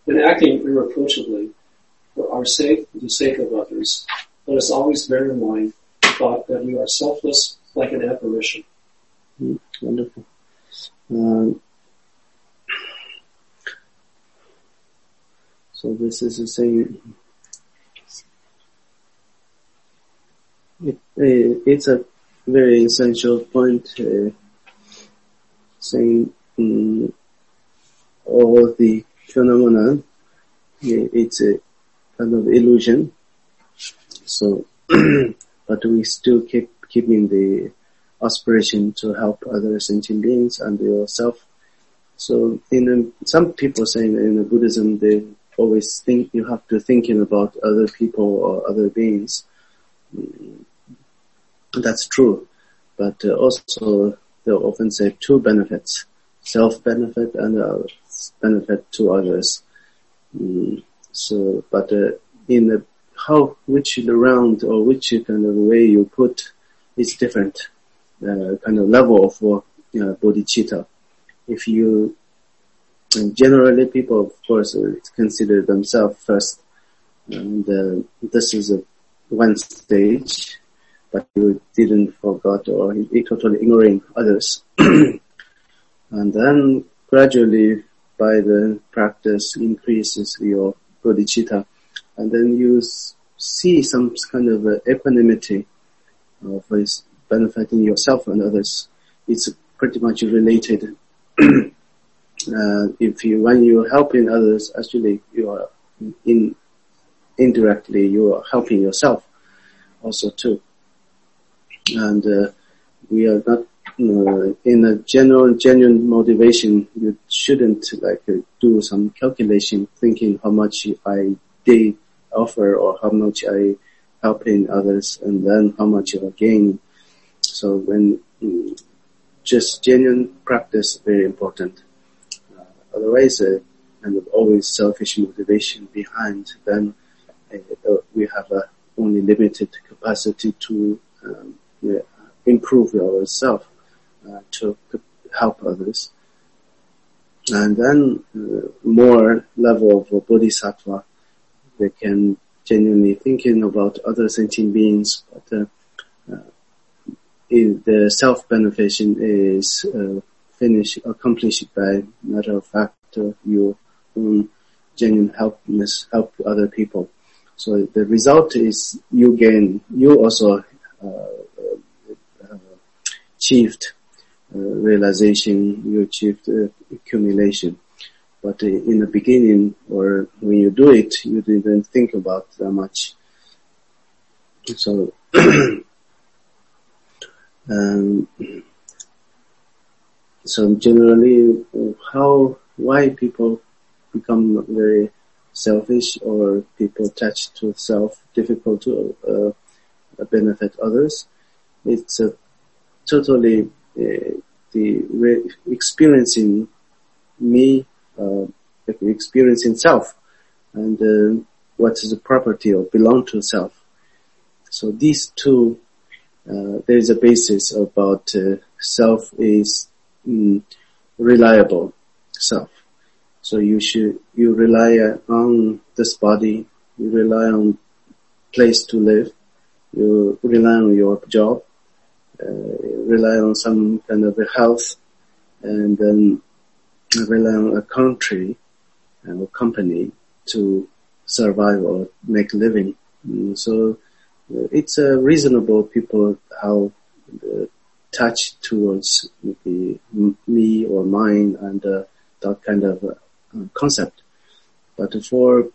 In acting irreproachably for our sake and the sake of others, let us always bear in mind the thought that we are selfless like an apparition. Wonderful. So this is the same. It's a very essential point, saying all the phenomena, it's a kind of illusion. So, but we still keeping the aspiration to help other sentient beings and yourself. So, some people saying in Buddhism, they always think you have to thinking about other people or other beings. That's true, but also they often say two benefits: self-benefit and benefit to others. So, but in which round or which kind of way you put is different. Kind of level of bodhicitta. If you generally people, of course, consider themselves first, and this is one stage. But you didn't forget or you totally ignoring others. And then gradually by the practice increases your bodhicitta. And then you see some kind of equanimity of benefiting yourself and others. It's pretty much related. When you're helping others, actually you are indirectly you are helping yourself also too. And we are not in a genuine motivation. You shouldn't do some calculation, thinking how much I did offer or how much I helping others, and then how much you are gaining. So when just genuine practice very important. Otherwise, kind of always selfish motivation behind. Then we have only limited capacity to improve ourselves to help others. And then more level of bodhisattva, they can genuinely thinking about other sentient beings, but the self-benefication is accomplished by matter of fact your own genuine help other people. So the result is you gain, you also achieved realization, you achieved accumulation. But in the beginning, or when you do it, you didn't think about that much. So, so generally, why people become very selfish or people attached to self, difficult to benefit others? It's totally experiencing me, experiencing self, and what is the property or belong to self. So these two, there is a basis about self is reliable self. So you rely on this body, you rely on place to live, you rely on your job, rely on some kind of a health, and then rely on a country and a company to survive or make a living. So it's a reasonable people how touch towards the me or mine and that kind of concept. But for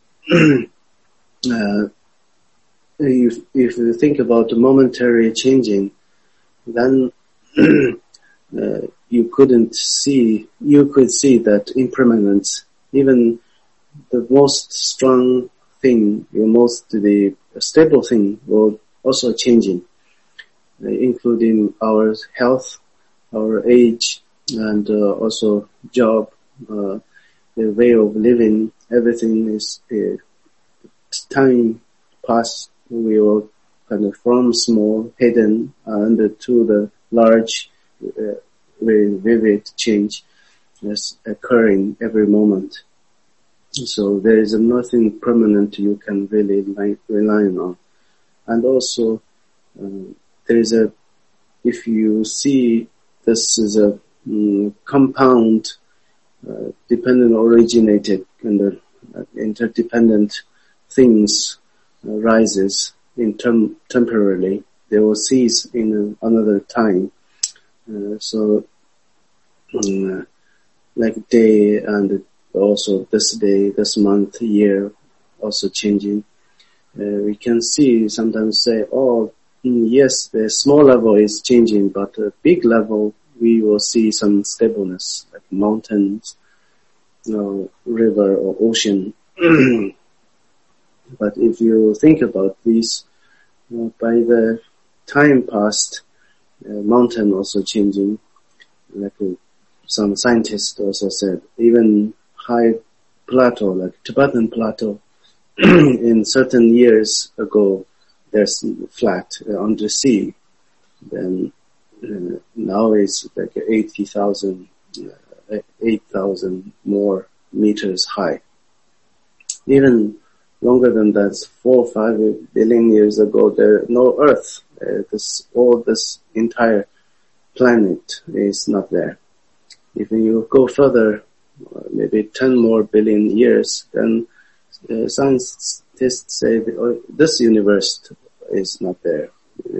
if you think about the momentary changing, then you could see that impermanence, even the most strong thing, the stable thing will also changing, including our health, our age, and also job, the way of living. Everything is time pass. We will kind of from small, hidden, and to the large, very vivid change that's occurring every moment. So there is nothing permanent you can really rely on. And also, there is if you see this is a compound, dependent originated kind of interdependent things rises in temporarily, they will cease in another time. So like day and also this day, this month, year also changing. We can see sometimes say, yes, the small level is changing, but the big level we will see some stableness, like mountains, river or ocean. But if you think about this, by the time past, mountain also changing, like some scientists also said, even high plateau, like Tibetan plateau, in certain years ago, there's flat on the sea. Then now it's like 8,000 more meters high. Even longer than that, 4 or 5 billion years ago, there no Earth. This entire planet is not there. If you go further, maybe 10 more billion years, then scientists say this universe is not there.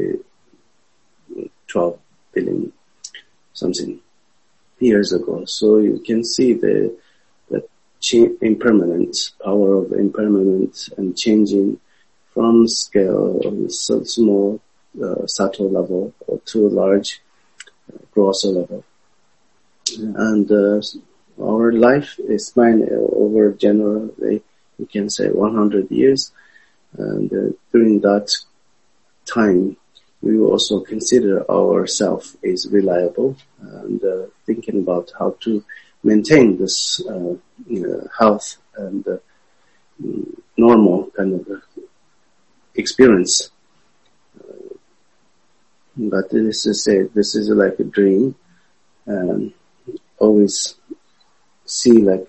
12 billion something years ago. So you can see the impermanence, power of impermanence and changing from scale of so small, subtle level or to large, grosser level. And our life is span over generally, you can say 100 years. And during that time, we will also consider ourselves is reliable and thinking about how to maintain this health and normal kind of experience. But this is like a dream, and always see like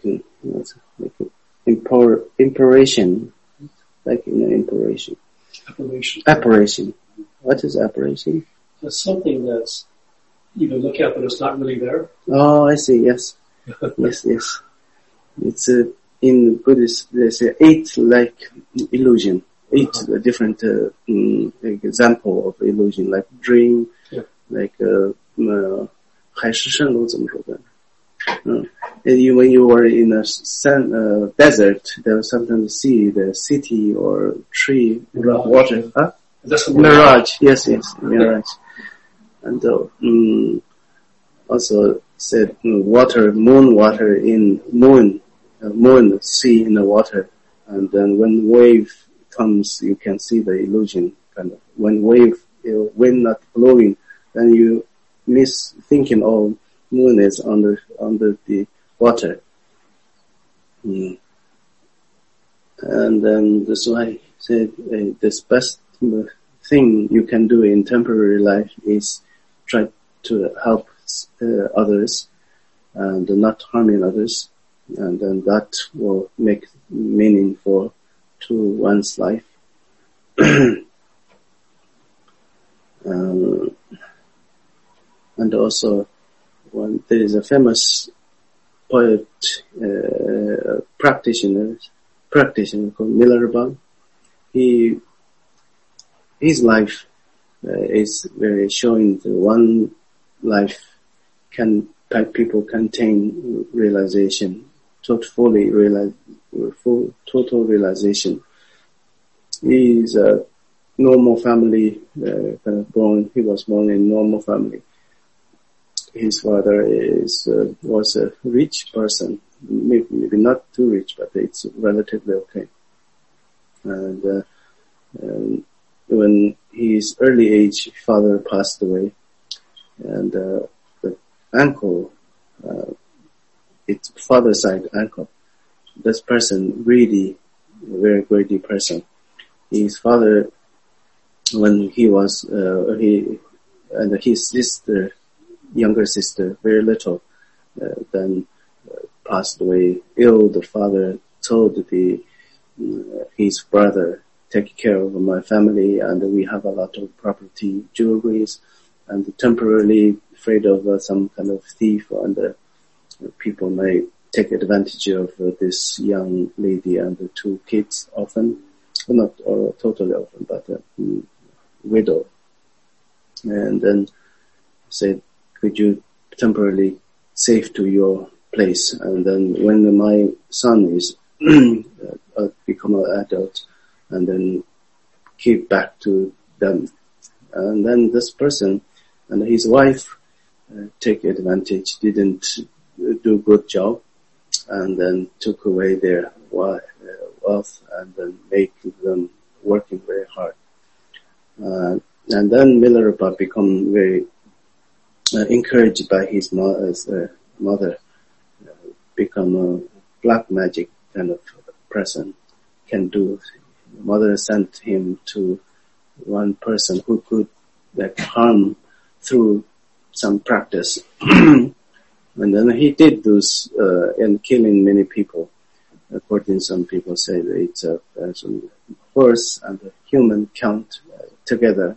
imperation, like imperation. Apparition. What is apparition? It's something that's you can look at, but it's not really there. Oh, I see. Yes. Yes. It's in Buddhist, there's 8 like illusion, 8 different example of illusion, like dream, like 海市蜃楼怎么说的？When you were in a desert, there was sometimes see the city or tree, water. Huh? That's mirage. Yes, mirage. And also said water, moon water in moon sea in the water. And then when wave comes, you can see the illusion kind of. When wind not blowing, then you miss thinking, moon is under the water. And then that's why I said this best thing you can do in temporary life is try to help others and not harming others, and then that will make meaningful to one's life. And also, there is a famous poet, practitioner called Milarepa. His life is very showing the one life people contain realization, total realization. He is a normal family, he was born in normal family. His father was a rich person, maybe not too rich, but it's relatively okay. And when his early age, father passed away, and the uncle, it's father's side uncle. This person really a very greedy person. His father, when he was and his sister, younger sister, very little, then passed away ill. The father told his brother, take care of my family, and we have a lot of property, jewelries, and temporarily afraid of some kind of thief, and people may take advantage of this young lady and the two kids often, not totally often, but widow. And then said, could you temporarily safe to your place, and then when my son is become an adult, and then give back to them. And then this person and his wife take advantage, didn't do good job, and then took away their wealth, and then make them working very hard. And then Milarepa become very encouraged by his mother, become a black magic kind of person, can do. Mother sent him to one person who could harm through some practice. And then he did this, and killing many people. According to some people say that it's a horse and a human count together,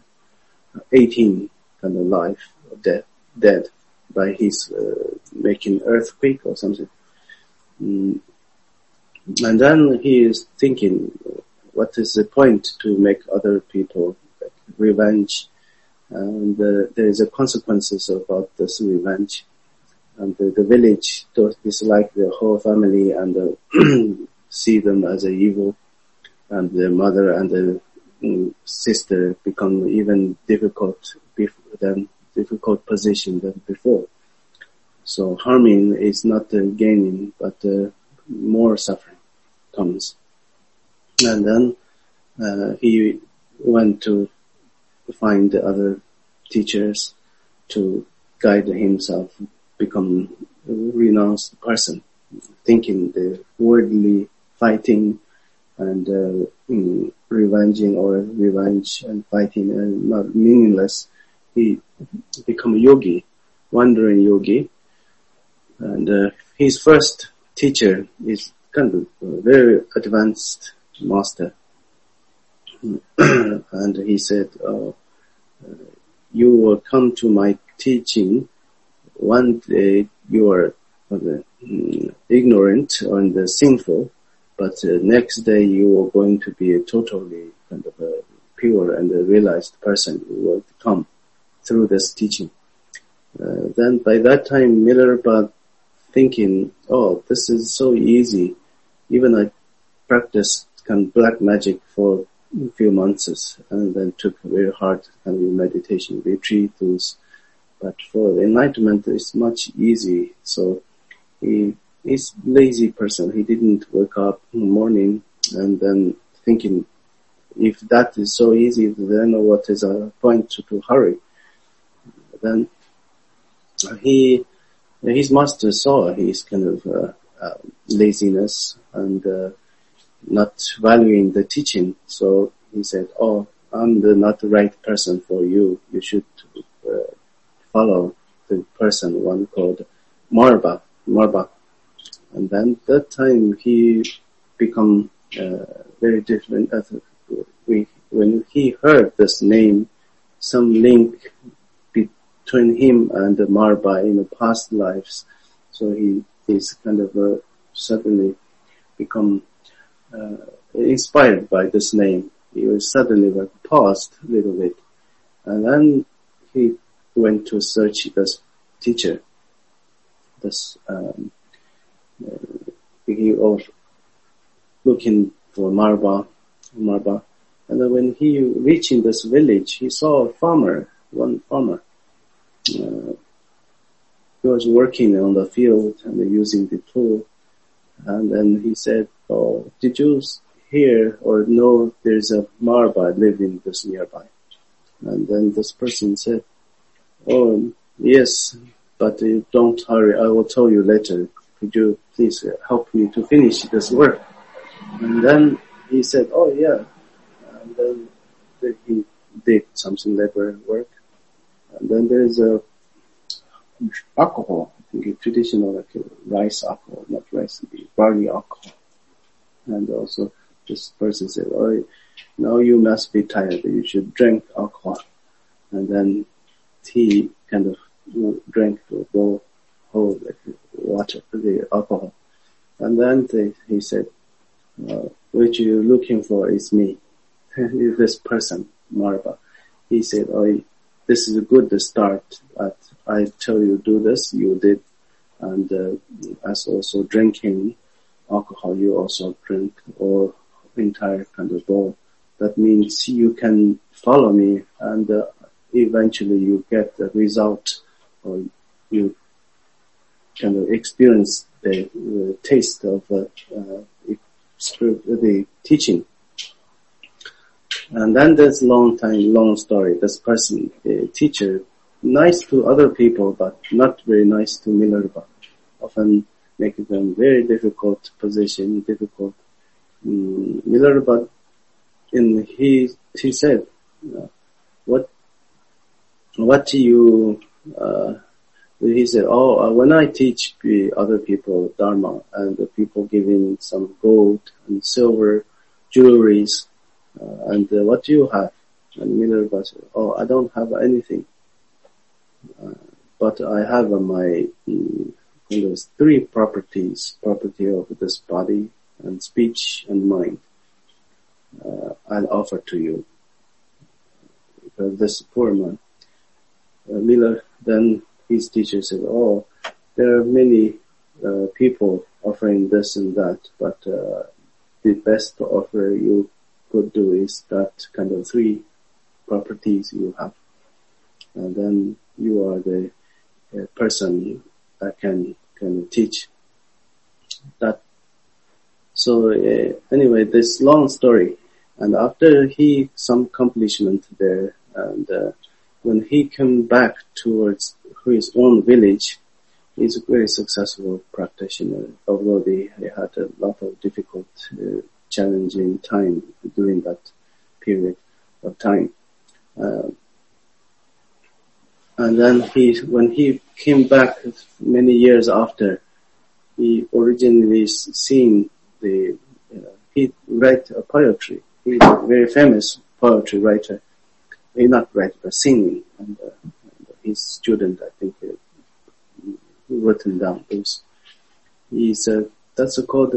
18 kind of life dead by his making earthquake or something. And then he is thinking, what is the point to make other people revenge? And there is a consequences about this revenge. And the village dislike the whole family and see them as evil. And the mother and the sister become even difficult position than before. So harming is not gaining, but more suffering comes. And then he went to find the other teachers to guide himself, become a renounced person, thinking the worldly fighting and revenge and fighting and not meaningless. He become a yogi, wandering yogi, and his first teacher is kind of a very advanced master. And he said, you will come to my teaching. One day you are ignorant and sinful, but next day you are going to be a totally kind of a pure and a realized person who will come through this teaching. Then by that time, Milarepa thinking, oh, this is so easy. Even I practiced kind of black magic for a few months and then took very hard kind of meditation retreats. But for enlightenment, it's much easy. So he's lazy person. He didn't wake up in the morning and then thinking, if that is so easy, then what is a point to hurry? Then his master saw his kind of laziness and not valuing the teaching. So he said, oh, I'm not the right person for you. You should follow the person, one called Marba. And then that time he become very different. When he heard this name, some link between him and Marba in the past lives. So he is kind of suddenly become inspired by this name. He was suddenly paused a little bit. And then he went to search this teacher. He was looking for Marba. And then when he reached in this village, he saw one farmer. He was working on the field and using the tool. And then he said, oh, did you hear or know there's a Marba living this nearby? And then this person said, oh, yes, but don't hurry. I will tell you later. Could you please help me to finish this work? And then he said, oh, yeah. And then he did something labor work. And then there's alcohol, I think traditional like rice alcohol, not rice, barley alcohol. And also this person said, oh, now you must be tired. You should drink alcohol. And then he kind of drank the whole water, the alcohol. And then he said, which you're looking for is me. This person, Marba. He said, oh, this is a good start. But I tell you do this, you did. And as also drinking alcohol, you also drink or entire kind of bowl. That means you can follow me and eventually you get the result, or you kind of experience the taste of the teaching. And then there's long story. This person, the teacher, nice to other people, but not very nice to Milarepa. Often making them very difficult position, Milarepa, he said, what you, he said, when I teach the other people Dharma and the people giving some gold and silver jewelries, and what do you have? And Milarepa said, I don't have anything. But I have my three properties, property of this body and speech and mind. I'll offer to you. Because this poor man, Miller, then his teacher said, there are many people offering this and that, but the best offer you could do is that kind of three properties you have. And then you are the person that can teach that. So anyway, this long story. And after some accomplishment there, and when he came back towards his own village, he's a very successful practitioner, although he had a lot of difficult, challenging time during that period of time. And then when he came back many years after, he originally seen he write a poetry. He's a very famous poetry writer. He not writer, but singing. And his student, I think, written down those. That's called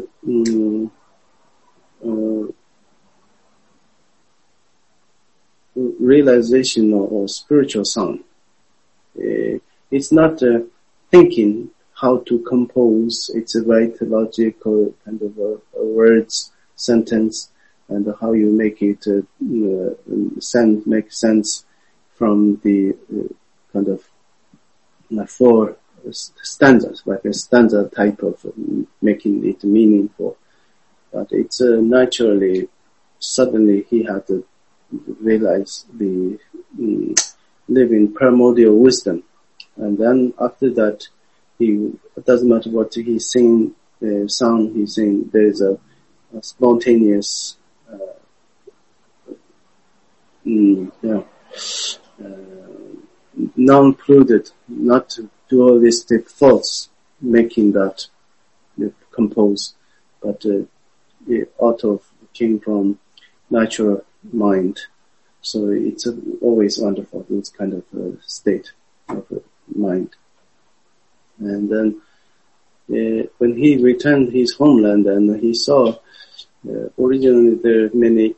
realization or spiritual song. It's not thinking how to compose. It's a right logical kind of words, sentence, and how you make it make sense from the kind of four stanzas, like a stanza type of making it meaningful. But it's naturally, suddenly he had to realize the live in primordial wisdom. And then after that, it doesn't matter what he sing, the song he sing, there is a spontaneous, non-polluted, not dualistic thoughts making that compose, but it came from natural mind. So it's always wonderful, this kind of state of mind. And then when he returned his homeland and he saw originally there are many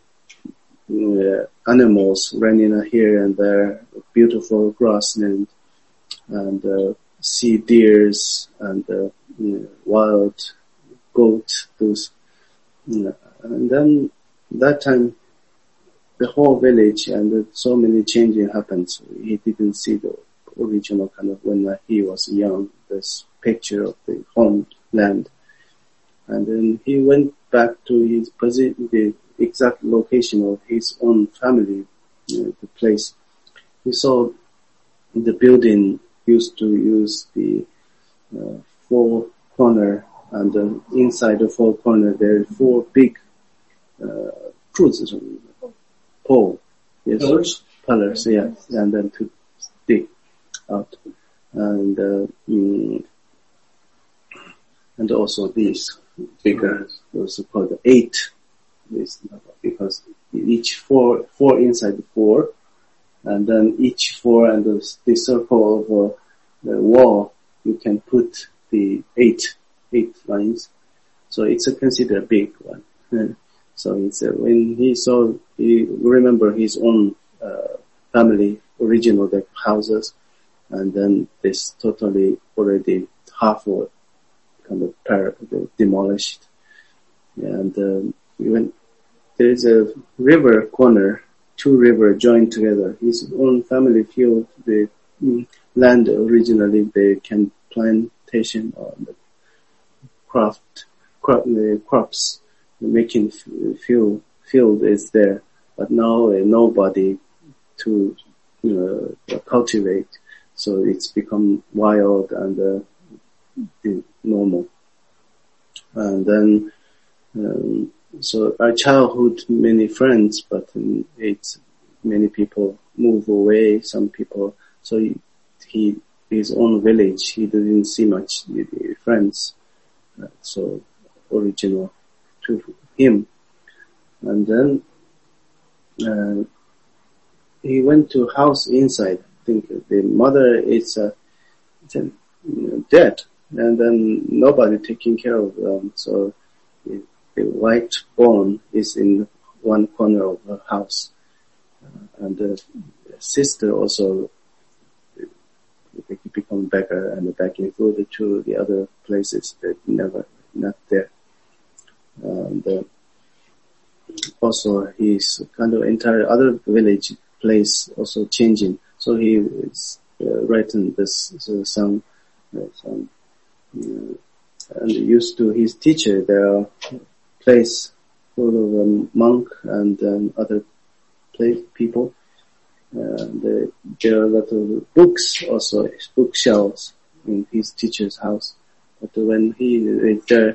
animals running here and there, beautiful grassland, and sea deers and wild goats, those. And then that time the whole village and so many changes happened. So he didn't see the original kind of when he was young, this picture of the homeland. And then he went back to his the exact location of his own family, the place. He saw the building used to use the four corner, and inside the four corner there are four big cruises, pole, yes, pillars, yeah, and then to stick out, and also these bigger. Those are called the 8. Because each four inside the 4, and then each 4 and the circle of the wall, you can put the 8 lines. So it's considered a big one. So it's when he remember his own family original houses, and then this totally already half or kind of demolished. And even there is a river corner, 2 rivers joined together. His own family filled the land originally. They can plantation or the crops making field is there, but now nobody to cultivate, so it's become wild and normal. And then so our childhood many friends, but it's many people move away. Some people, so his own village, he didn't see much friends. So original to him. And then he went to house inside. I think the mother is dead, and then nobody taking care of them. So the white bone is in one corner of the house, and the sister also become beggar and begging food to the other places that not there. And also his kind of entire other village place also changing. So he is writing this song, and used to his teacher. There are place full of monk and other people. There are a lot of books, also bookshelves in his teacher's house. But when he is there,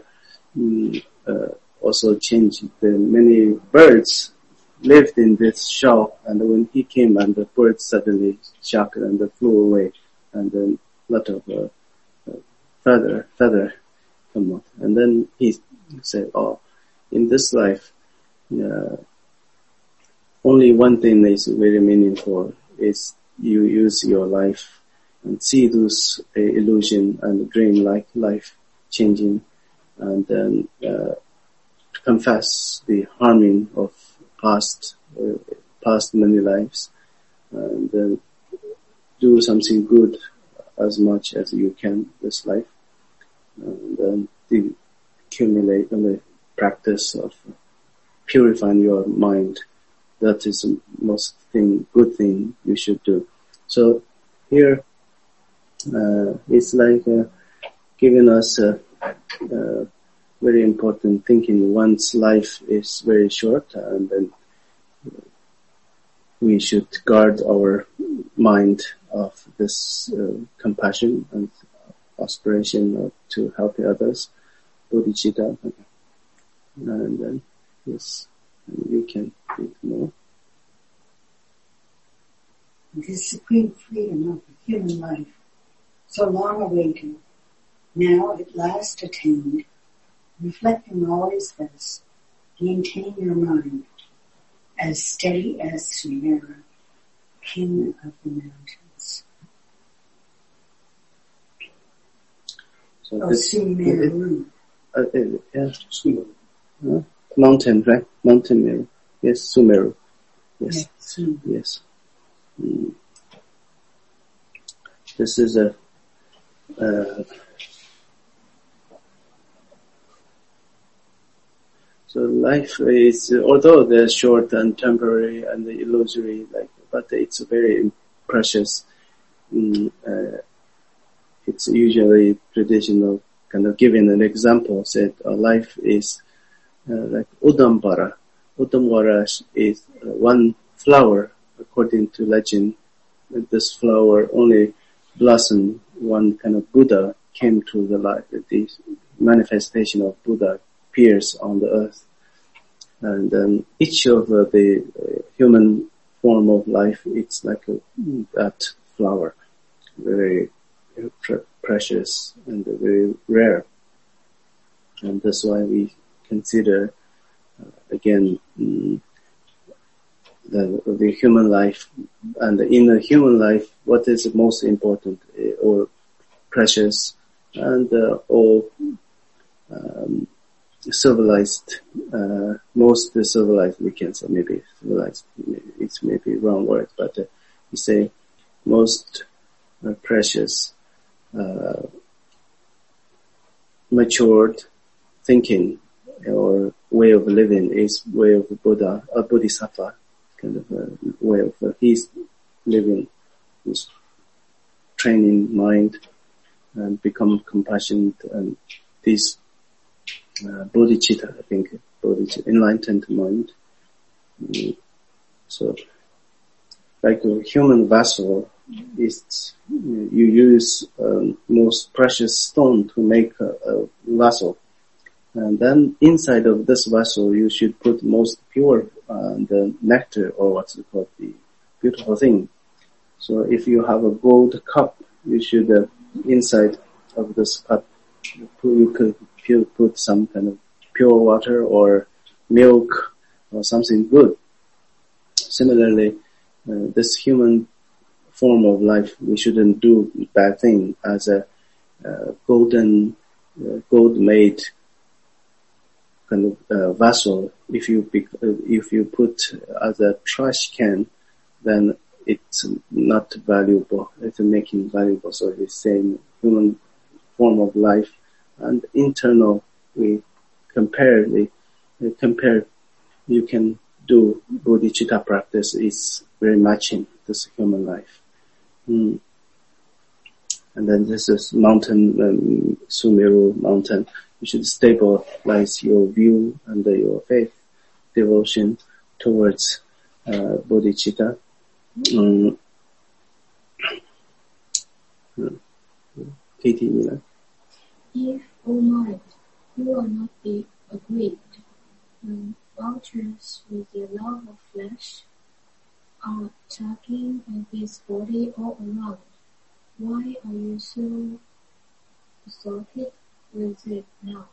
also changed. Many birds lived in this shop, and when he came, and the birds suddenly shocked and they flew away, and then a lot of feather come out. And then he said, "Oh, in this life, only one thing is very meaningful, is you use your life and see those illusion and dream like life changing, and then confess the harming of past many lives, and then do something good as much as you can this life, and then accumulate the practice of purifying your mind. That is the most good thing you should do." So here it's like giving us very important thinking. One's life is very short, and then we should guard our mind of this compassion and aspiration to help others, bodhicitta. And then yes, you can read more. The supreme freedom of the human life, so long awaited, now at last attained. Reflecting always this, maintain your mind as steady as Sumeru, king of the mountains. So Sumeru. Mountain, right? Mountain Meru. Yes, Sumeru. Yes. Yes. This is so life is, although they're short and temporary and illusory, but it's very precious. It's usually traditional, kind of giving an example, said life is like Udambara. Udambara is one flower, according to legend. This flower only blossomed, one kind of Buddha came to the life. The manifestation of Buddha appears on the earth. And then each of the human form of life, it's like that flower, very precious and very rare. And that's why we consider, again, the human life. And in the human life, what is most important or precious, and all civilized, most civilized, we can say, maybe civilized, it's maybe wrong word, but we say most precious, matured thinking or way of living is way of Buddha, a Bodhisattva, kind of a way of his living, his training mind and become compassionate, and this bodhicitta, I think, bodhicitta, enlightened mind. So, like a human vessel, is you use most precious stone to make a vessel, and then inside of this vessel you should put most pure the nectar, or what's it called, the beautiful thing. So if you have a gold cup, you should inside of this cup you could put some kind of pure water or milk or something good. Similarly, this human form of life, we shouldn't do bad thing as a gold made kind of vessel. If you put as a trash can, then it's not valuable. It's making valuable. So the same human form of life and internal, we compare. You can do bodhicitta practice is very matching this human life. And then this is mountain, Sumeru mountain. You should stabilize your view and your faith, devotion towards bodhicitta. Katie, Mila. If, O mind, you are not be agreed, vultures with their love of flesh are attacking his body all around. Why are you so exalted with it now?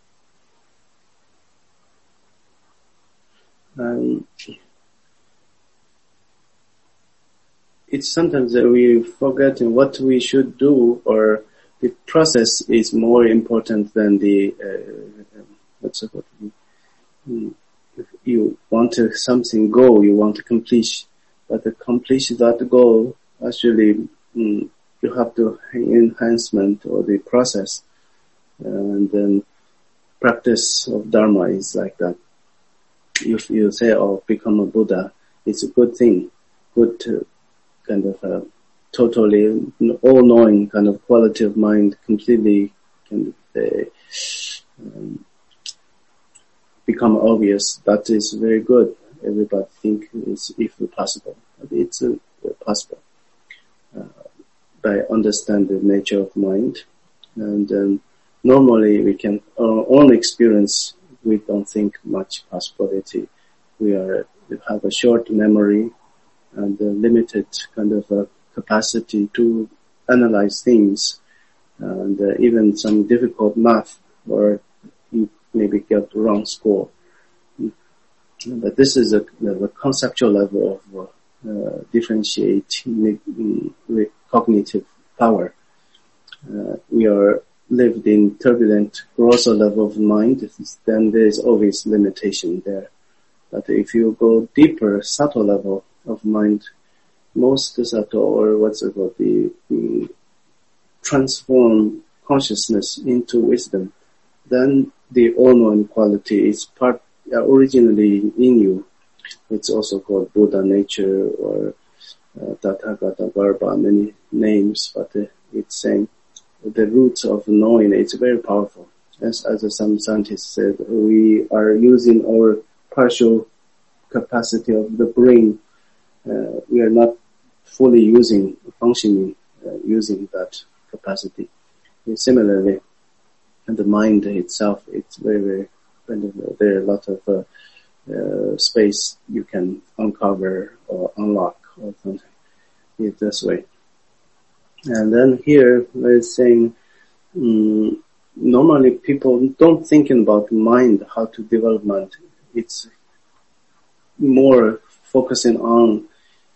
It's sometimes that we forget what we should do, or the process is more important than the if you want to something goal, you want to complete, but to complete that goal, actually you have to enhancement or the process, and then practice of Dharma is like that. If you say, "Oh, become a Buddha," it's a good thing, good to kind of totally all-knowing kind of quality of mind, completely kind of become obvious. That is very good. Everybody think it's if possible. But it's possible by understand the nature of mind. And normally we can our own experience. We don't think much possibility. We have a short memory and a limited kind of capacity to analyze things, and even some difficult math, or you maybe get the wrong score. But this is a conceptual level of differentiating with cognitive power. We are lived in turbulent, grosser level of mind, then there is always limitation there. But if you go deeper, subtle level of mind, most subtle, or what's it called, the transform consciousness into wisdom, then the all-knowing quality is originally in you. It's also called Buddha nature or Tathagata Garbha, many names, but it's saying the roots of knowing. It's very powerful. As some scientists said, we are using our partial capacity of the brain. We are not fully functioning using that capacity. And similarly, the mind itself, it's very, very kind of, there are a lot of space you can uncover or unlock or something. It's this way. And then here we're saying normally people don't think about mind, how to development. It's more focusing on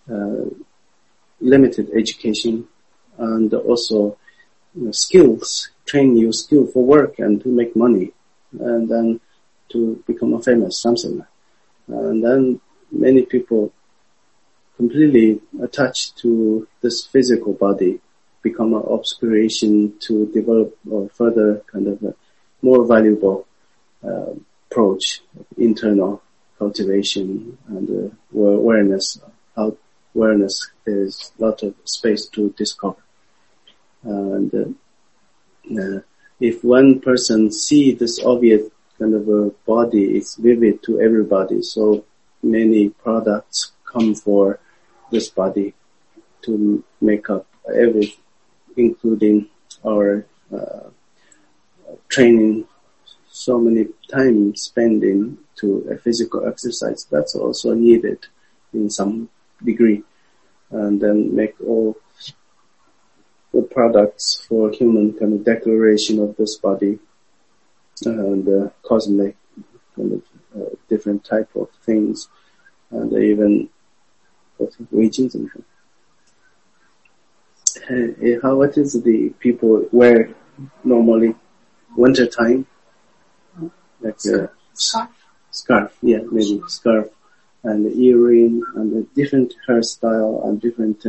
limited education and also skills, train your skill for work and to make money and then to become a famous, something. And then many people completely attached to this physical body become an aspiration to develop a further kind of a more valuable approach, internal cultivation and awareness. How awareness, there's a lot of space to discover. And if one person see this obvious kind of a body, it's vivid to everybody. So many products come for this body to make up everything, including our training, so many time spending to a physical exercise. That's also needed in some degree. And then make all the products for human kind of declaration of this body and cosmic kind of different type of things and even regions and what is the people wear normally winter time? Like a scarf, yeah, maybe scarf and earring and a different hairstyle and different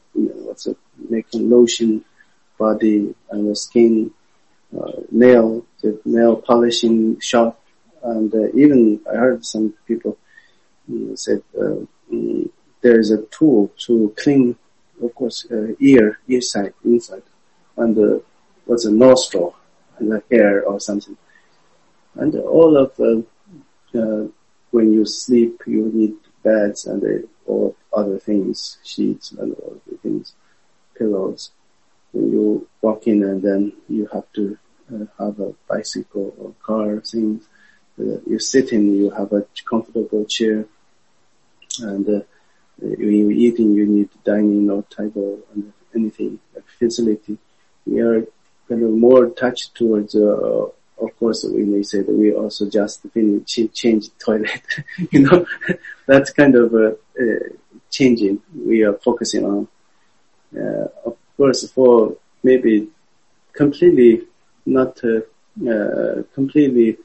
making lotion, body and the skin, nail polishing shop, and even I heard some people said there is a tool to clean, of course, ear side inside, and what's a nostril and the hair or something, and all of when you sleep you need beds and all other things, sheets and all the things, pillows. When you walk in and then you have to have a bicycle or car things. You sit in, you have a comfortable chair, and when you're eating, you need dining or table and anything like facility. We are kind of more touched towards. Of course, we may say that we also just change the toilet. That's kind of changing. We are focusing on. Of course, for maybe completely not completely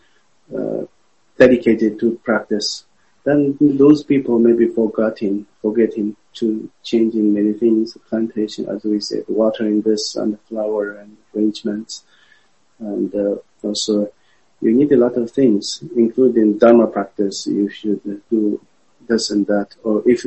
dedicated to practice, then those people may be forgetting to changing many things, plantation, as we said, watering this and flower and arrangements, and also you need a lot of things, including Dharma practice. You should do this and that, or if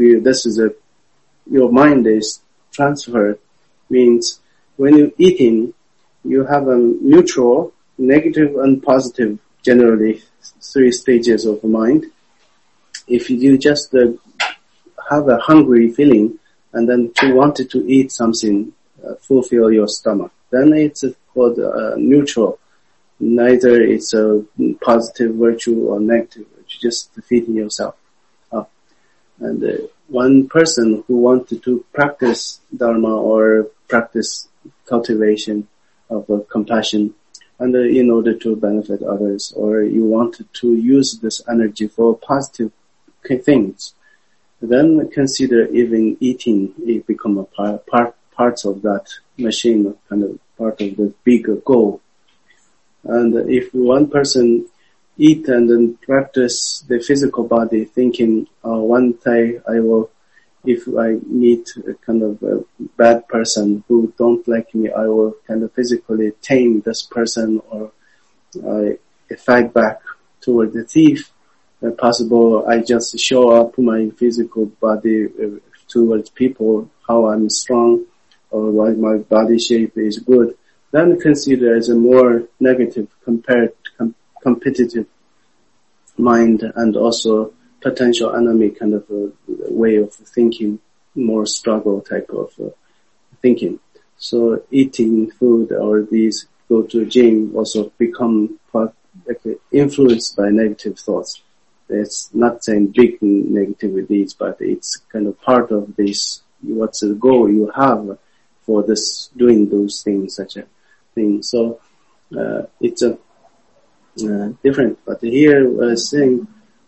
your mind is transferred, means when you're eating, you have a neutral, negative and positive, generally 3 stages of the mind. If you just have a hungry feeling and then you wanted to eat something, fulfill your stomach, then it's called neutral. Neither it's a positive virtue or negative virtue, just feeding yourself up. And one person who wanted to practice Dharma or practice cultivation of compassion, and in order to benefit others, or you wanted to use this energy for positive things, then consider even eating, it become a part of that machine, kind of part of the bigger goal. And if one person eat and then practice the physical body, thinking, one day I will, if I meet a kind of a bad person who don't like me, I will kind of physically tame this person, or I fight back toward the thief. Possible I just show up my physical body towards people, how I'm strong, or why my body shape is good. Then consider as a more negative competitive mind, and also potential enemy kind of a way of thinking, more struggle type of thinking. So eating food or these go to gym also become influenced by negative thoughts. It's not saying big negativities, but it's kind of part of this, what's the goal you have for this, doing those things, such a thing. So it's a different. But here we're saying,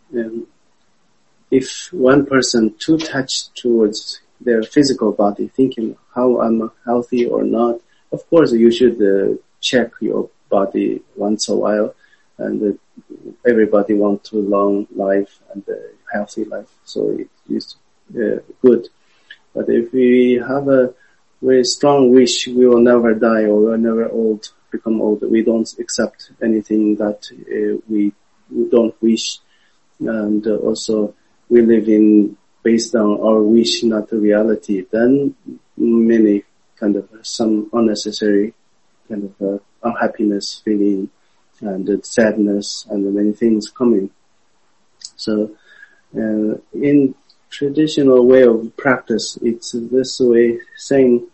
if one person too attached towards their physical body, thinking how I'm healthy or not, of course you should check your body once a while, and everybody wants a long life and a healthy life, so it is good. But if we have a very strong wish, we will never die or we will never become old. We don't accept anything that we don't wish, and also we live based on our wish, not the reality. Then many kind of some unnecessary kind of unhappiness feeling and sadness and many things coming. So in traditional way of practice, it's this way saying,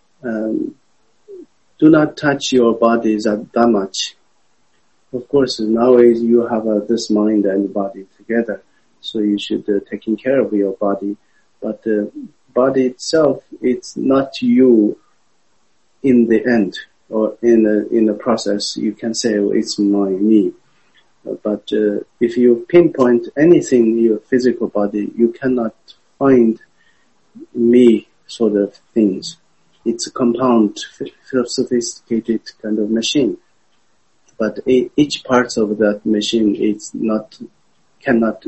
do not touch your bodies that much. Of course, nowadays you have this mind and body together, so you should taking care of your body. But the body itself, it's not you in the end or in the process. You can say, oh, it's me. But if you pinpoint anything in your physical body, you cannot find me sort of things. It's a compound, sophisticated kind of machine. But each part of that machine cannot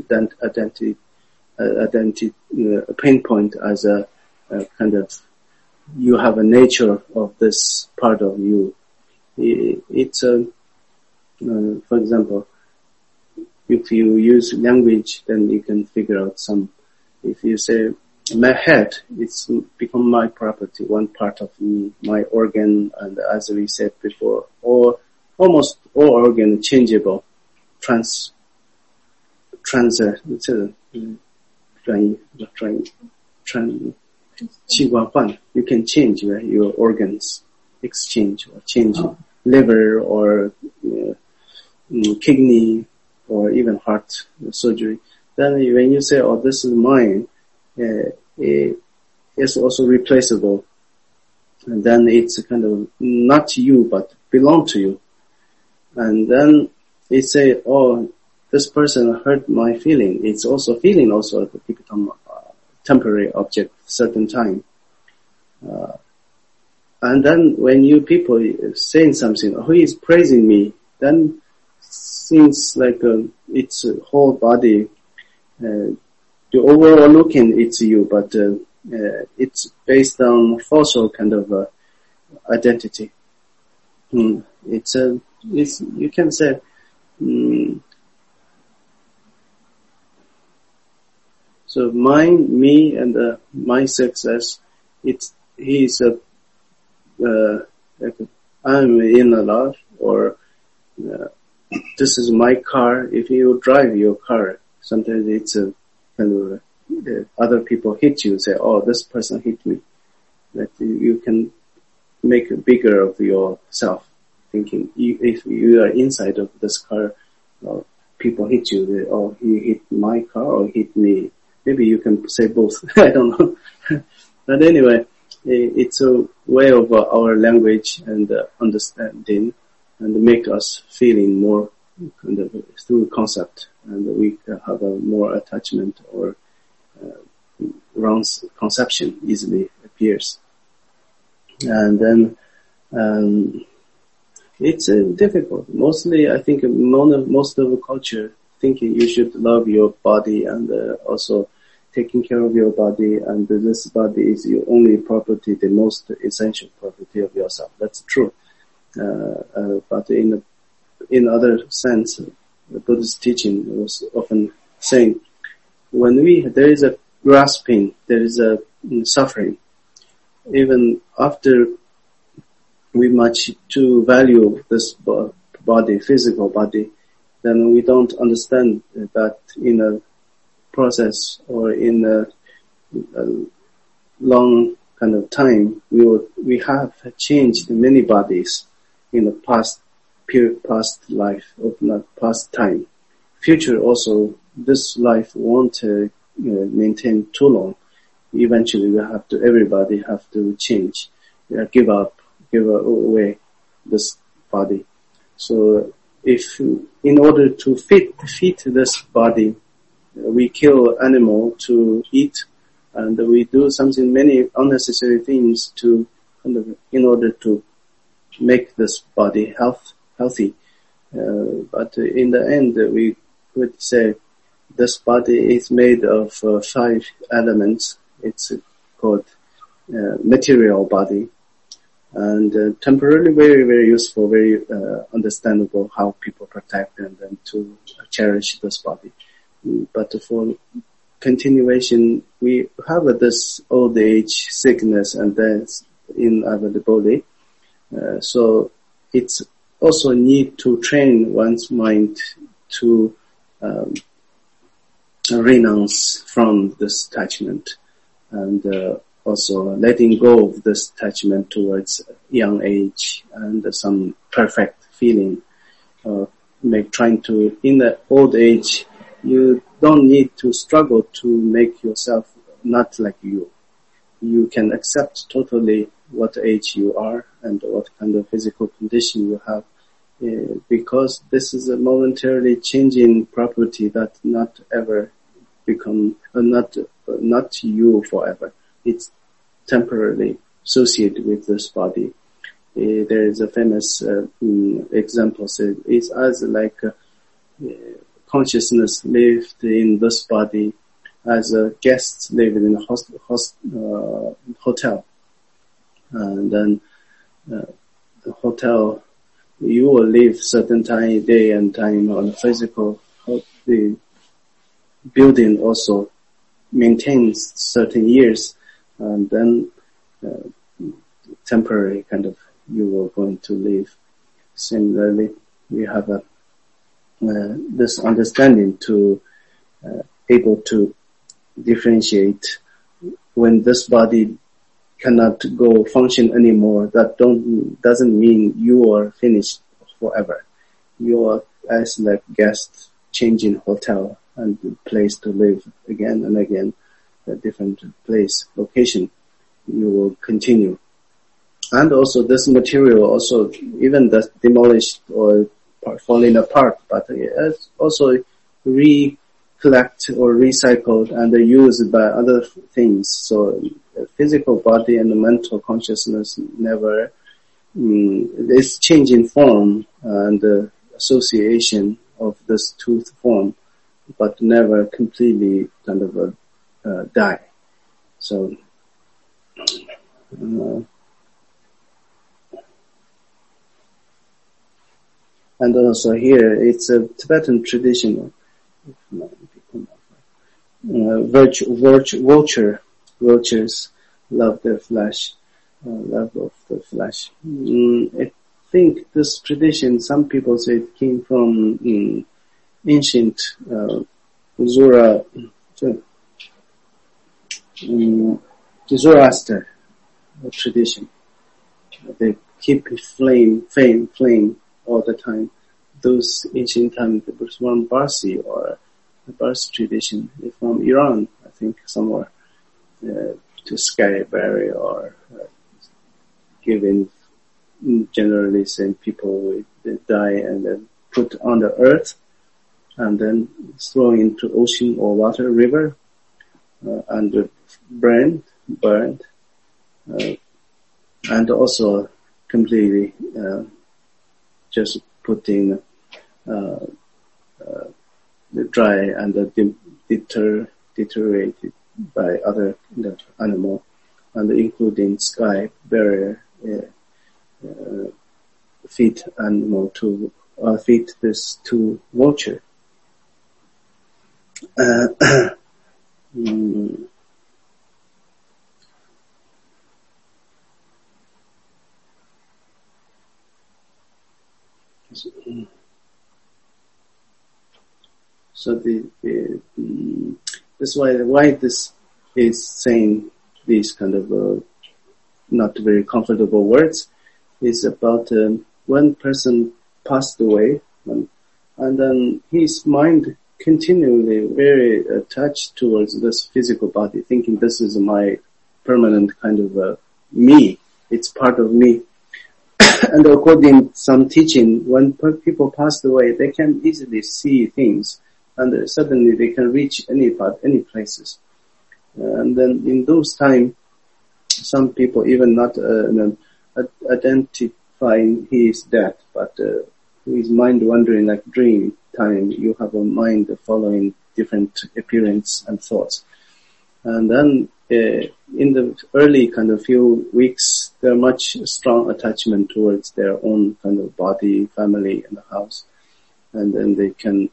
pinpoint as a kind of, you have a nature of this part of you. It's for example, if you use language, then you can figure out some. If you say, my head, it's become my property, one part of me, my organ, and as we said before, or almost all organ changeable, you can change, right? Your organs exchange or change, liver or kidney or even heart surgery. Then when you say, oh, this is mine, it's also replaceable. And then it's kind of not you, but belong to you. And then it say, oh, this person hurt my feeling. It's also feeling also become temporary object certain time. And then when you people saying something, who is praising me, then seems like it's a whole body. The overall looking, it's you, but it's based on fossil kind of identity. It's you can say. So mine, me, and my success, he's like I'm in a love, or this is my car. If you drive your car, sometimes it's a kind of other people hit you, say, oh, this person hit me. That you can make it bigger of yourself, thinking if you are inside of this car, people hit you, oh, he hit my car or hit me. Maybe you can say both. I don't know. But anyway, it's a way of our language and understanding, and make us feeling more kind of through concept, and we have a more attachment or wrong conception easily appears. And then it's difficult. Mostly, I think most of the culture thinking you should love your body and also taking care of your body, and this body is your only property, the most essential property of yourself. That's true. But in other sense, the Buddhist teaching was often saying, when there is a grasping, there is a suffering. Even after we much to value this body, physical body, then we don't understand that in a process or in a long kind of time, we have changed many bodies in the past life, or not past time. Future also, this life won't maintain too long. Eventually, everybody have to change, give away this body. So if in order to feed this body, we kill animal to eat, and we do many unnecessary things to in order to make this body healthy. But in the end, we could say this body is made of 5 elements. It's called material body, and temporarily very, very useful, very understandable how people protect and to cherish this body. But for continuation, we have this old age, sickness, and death in our body. So it's also need to train one's mind to renounce from this attachment, and also letting go of this attachment towards young age and some perfect feeling. Trying to, in the old age, you don't need to struggle to make yourself not like you. You can accept totally what age you are and what kind of physical condition you have, because this is a momentarily changing property that not ever become, not you forever. It's temporarily associated with this body. There is a famous example said, it's as like consciousness lived in this body as a guest lived in a hotel. And then the hotel, you will live certain time, day and time on a physical. The building also maintains certain years, and then temporary kind of you will going to live. Similarly, we have this understanding to able to differentiate when this body cannot go function anymore. That doesn't mean you are finished forever. You are as like guest changing hotel and place to live again and again, a different place, location. You will continue. And also this material also, even that's demolished or falling apart, but it's also recollect or recycled and used by other things. So the physical body and the mental consciousness never is changing form and association of this two form, but never completely kind of die. So and also here it's a Tibetan tradition. Vultures love their flesh, love of the flesh. I think this tradition, some people say it came from ancient Zoroaster tradition. They keep flame all the time. Those ancient times, there was one Parsi or a Parsi tradition from Iran, I think, somewhere, to scare barrier or giving, generally saying people will die and then put on the earth and then throw into ocean or water, river, and burned, and also completely just putting the dry and deteriorated by other animal, and including sky barrier, feed animal to feed this to vulture. So that's why this is saying these kind of not very comfortable words is about one person passed away and then his mind continually very attached towards this physical body, thinking this is my permanent kind of me. It's part of me. And according to some teaching, when people pass away, they can easily see things, and suddenly they can reach any places. And then in those times, some people even not identifying his death, but his mind wandering like dream time. You have a mind following different appearance and thoughts. And then in the early kind of few weeks, there are much strong attachment towards their own kind of body, family, and the house. And then they can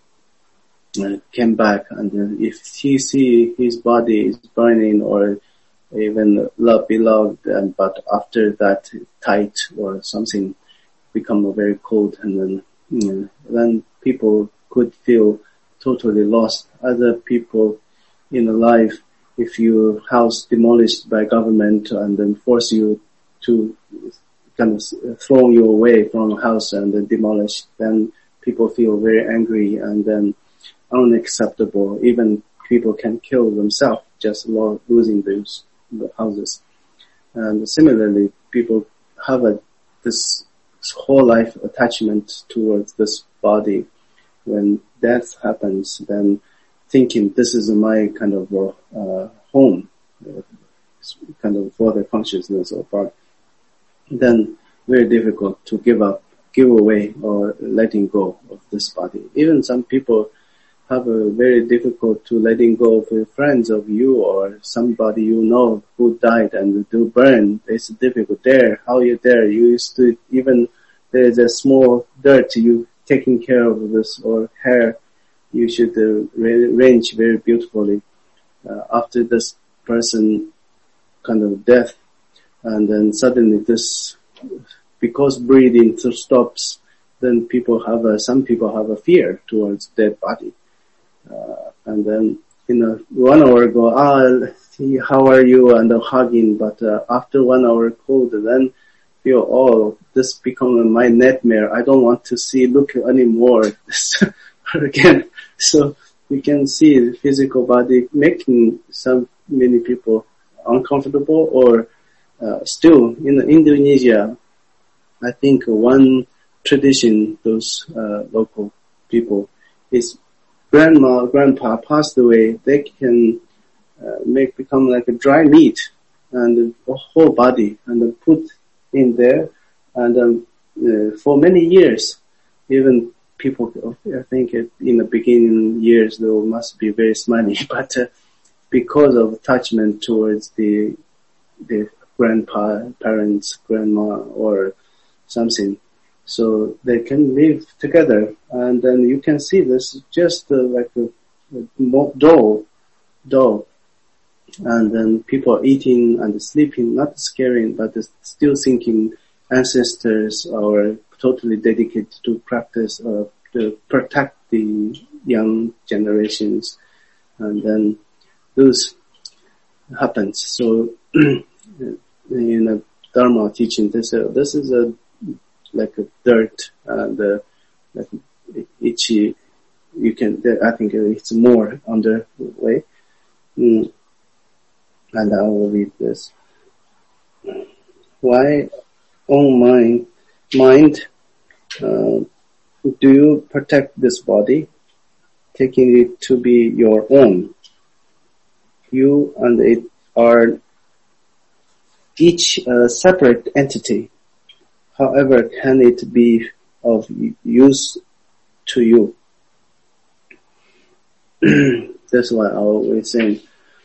came back, and then if he see his body is burning or even beloved, but after that tight or something become very cold, and then people could feel totally lost. Other people in life, if your house demolished by government and then force you to kind of throw you away from the house and then demolish, then people feel very angry and then unacceptable. Even people can kill themselves just losing the houses. And similarly, people have this whole life attachment towards this body. When death happens, then thinking this is my kind of home, kind of for the consciousness or part, then very difficult to give away or letting go of this body. Even some people have a very difficult to letting go of friends of you or somebody you know who died and do burn. It's difficult there. How you there? You used to, even there's a small dirt you taking care of this or hair, you should arrange very beautifully. After this person kind of death, and then suddenly this, because breathing stops, then some people have a fear towards dead body. And then, 1 hour ago, how are you? And hugging, but after 1 hour cold, then feel, this become my nightmare. I don't want to look anymore. Again, so you can see the physical body making many people uncomfortable, or still in Indonesia, I think one tradition, those local people, is grandpa passed away, they can become like a dry meat and the whole body and then put in there, and for many years, even people, I think in the beginning years they must be very smiling, but because of attachment towards the parents, grandma or something, so they can live together. And then you can see this just like a doll, and then people are eating and sleeping, not scaring, but still thinking ancestors are totally dedicated to practice to protect the young generations, and then this happens. So in a Dharma teaching, this is like a dirt and like itchy. I think it's more underway. And I will read this. Why, own mind, do you protect this body, taking it to be your own? You and it are each a separate entity. However, can it be of use to you? That's why I always say,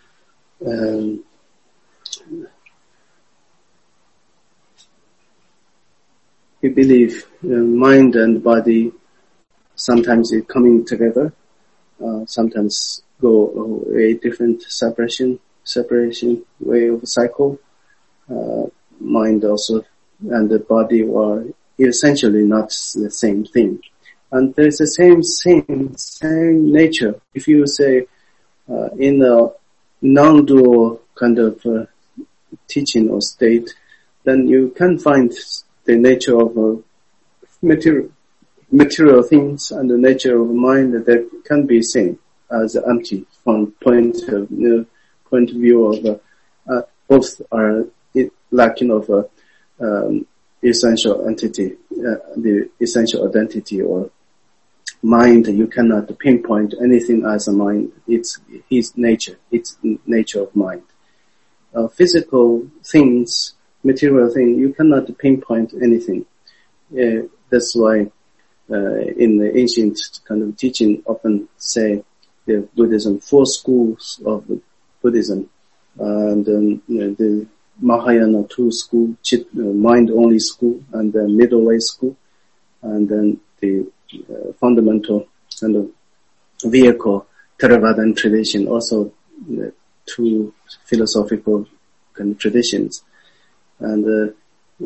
we believe mind and body sometimes it coming together, sometimes go a different separation way of cycle. Mind also and the body are essentially not the same thing, and there's the same nature. If you say in a non-dual kind of teaching or state, then you can find the nature of material things and the nature of mind that can be seen as empty from point of view of both are lacking of essential entity, the essential identity or mind. You cannot pinpoint anything as a mind. It's his nature. It's nature of mind. Physical things, material things, you cannot pinpoint anything. That's why in the ancient kind of teaching often say the Buddhism, 4 schools of Buddhism, and the Mahayana 2 school, mind only school, and the middle way school, and then the fundamental kind of vehicle Theravadan tradition, also 2 philosophical kind of traditions, and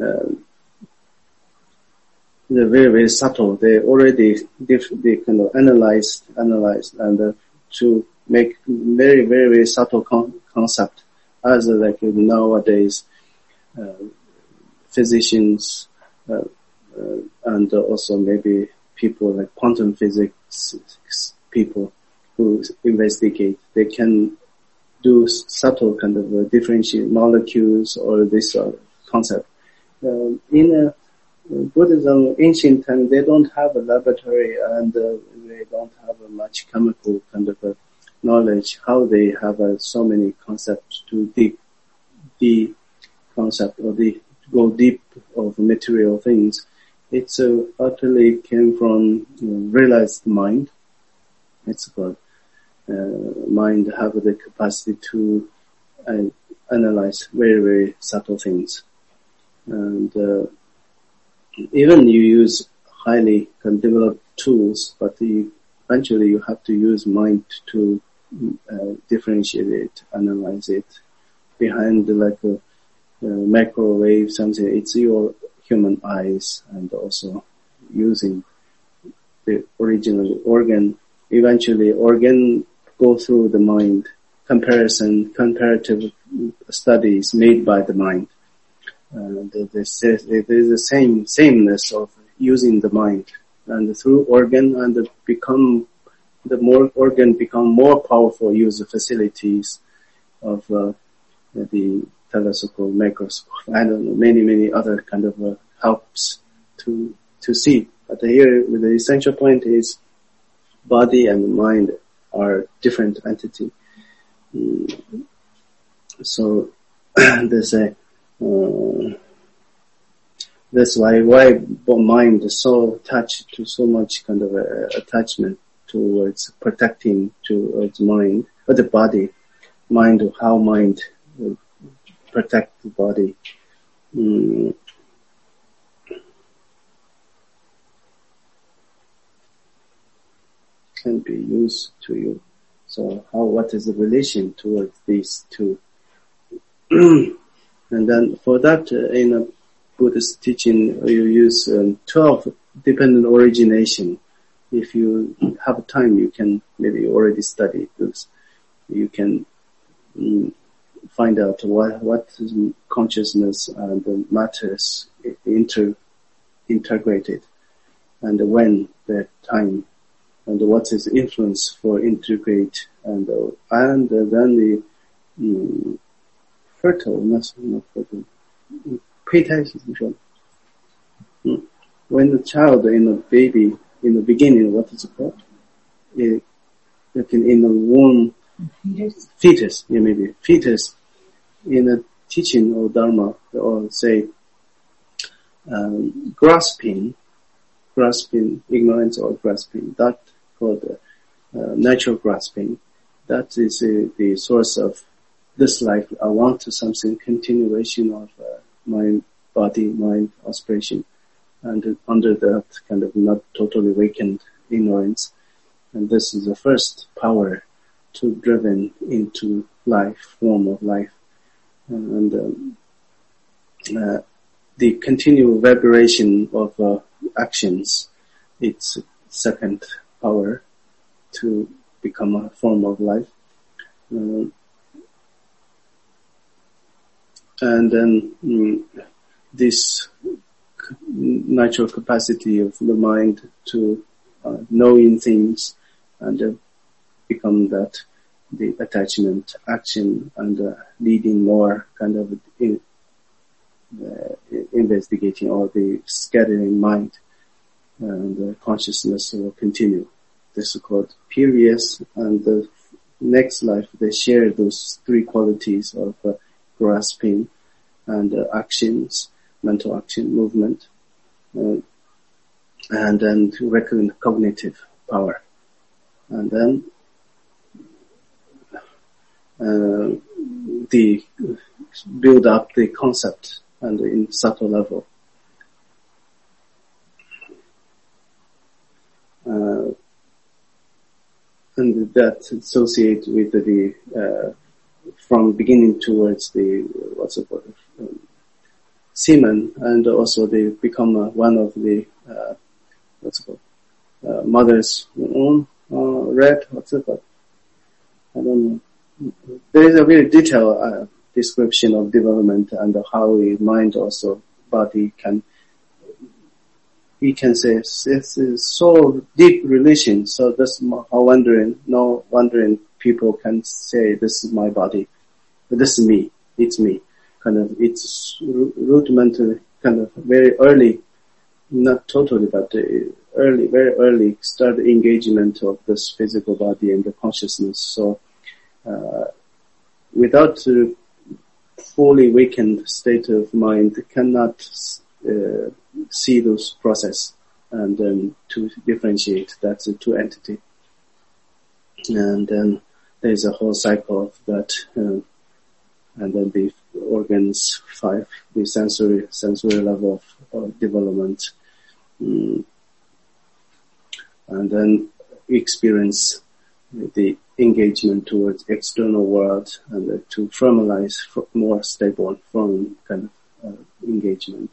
they're very, very subtle. They already they kind of analyzed and to make very, very, very subtle concept as like nowadays physicians and also maybe people like quantum physics people who investigate. They can do subtle kind of differentiate molecules or this concept. In Buddhism, ancient time, they don't have a laboratory and they don't have much chemical kind of knowledge. How they have so many concepts to dig the concept or go deep of material things. It's utterly came from realized mind. It's called mind have the capacity to analyze very, very subtle things. And even you use highly developed tools, but eventually you have to use mind to differentiate it, analyze it. Behind like a microwave, something, it's your human eyes, and also using the original organ. Eventually organ go through the mind, comparative studies made by the mind. There's the sameness of using the mind, and through organ and the more organ become more powerful, use the facilities of the telescope, microscope, I don't know, many other kind of helps to see. But here the essential point is body and mind are different entity. So there's a that's why mind is so attached to so much kind of attachment towards protecting towards mind, or the body, mind, how mind will protect the body. Can be used to you. So what is the relation towards these two? And then for that, in a Buddhist teaching, you use 12 dependent origination. If you have time, you can maybe already study this. You can find out what is consciousness and matters integrated, and when the time, and what is influence for integrate, and then the fertile, not fertile, pay attention. When the child in a baby, in the beginning, what is it called? In the womb, fetus, yeah, maybe fetus, in a teaching or dharma, or say, grasping, ignorance or grasping, that called natural grasping. That is the source of this life. I want something, continuation of my body, mind, aspiration, and under that kind of not totally awakened ignorance. And this is the first power to driven into life, form of life. And the continual vibration of actions, it's second power to become a form of life. And then this natural capacity of the mind to knowing things and become that the attachment, action, and leading more kind of investigating all the scattering mind, and the consciousness will continue. This is called periods, and the next life they share those three qualities of grasping and actions, mental action, movement, and then recurrent cognitive power. And then the build up the concept and in subtle level. And that associate with the from beginning towards the semen, and also they become one of the mother's own red. What's it called? I don't know. There is a very detailed description of development and how the mind also body can. We can say it's so deep relation. So that's how wondering people can say this is my body, but this is me. It's me. Kind of it's rudimentary, kind of very early, not totally, but very early start engagement of this physical body and the consciousness. So without a fully awakened state of mind, cannot see those process and then to differentiate that's the two entity. And then there's a whole cycle of that, and then the organs 5, the sensory level of development, and then experience the engagement towards external world and to formalize more stable and firm kind of engagement.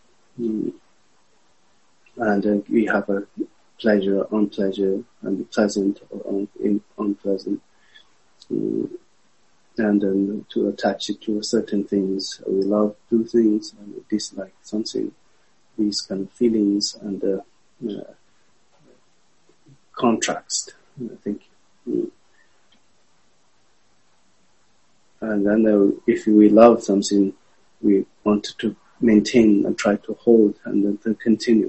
And then we have a pleasure, unpleasure, and pleasant or unpleasant, and then to attach it to certain things. We love do things and we dislike something. These kind of feelings and contrast, I think. And then if we love something, we want to maintain and try to hold and then to continue.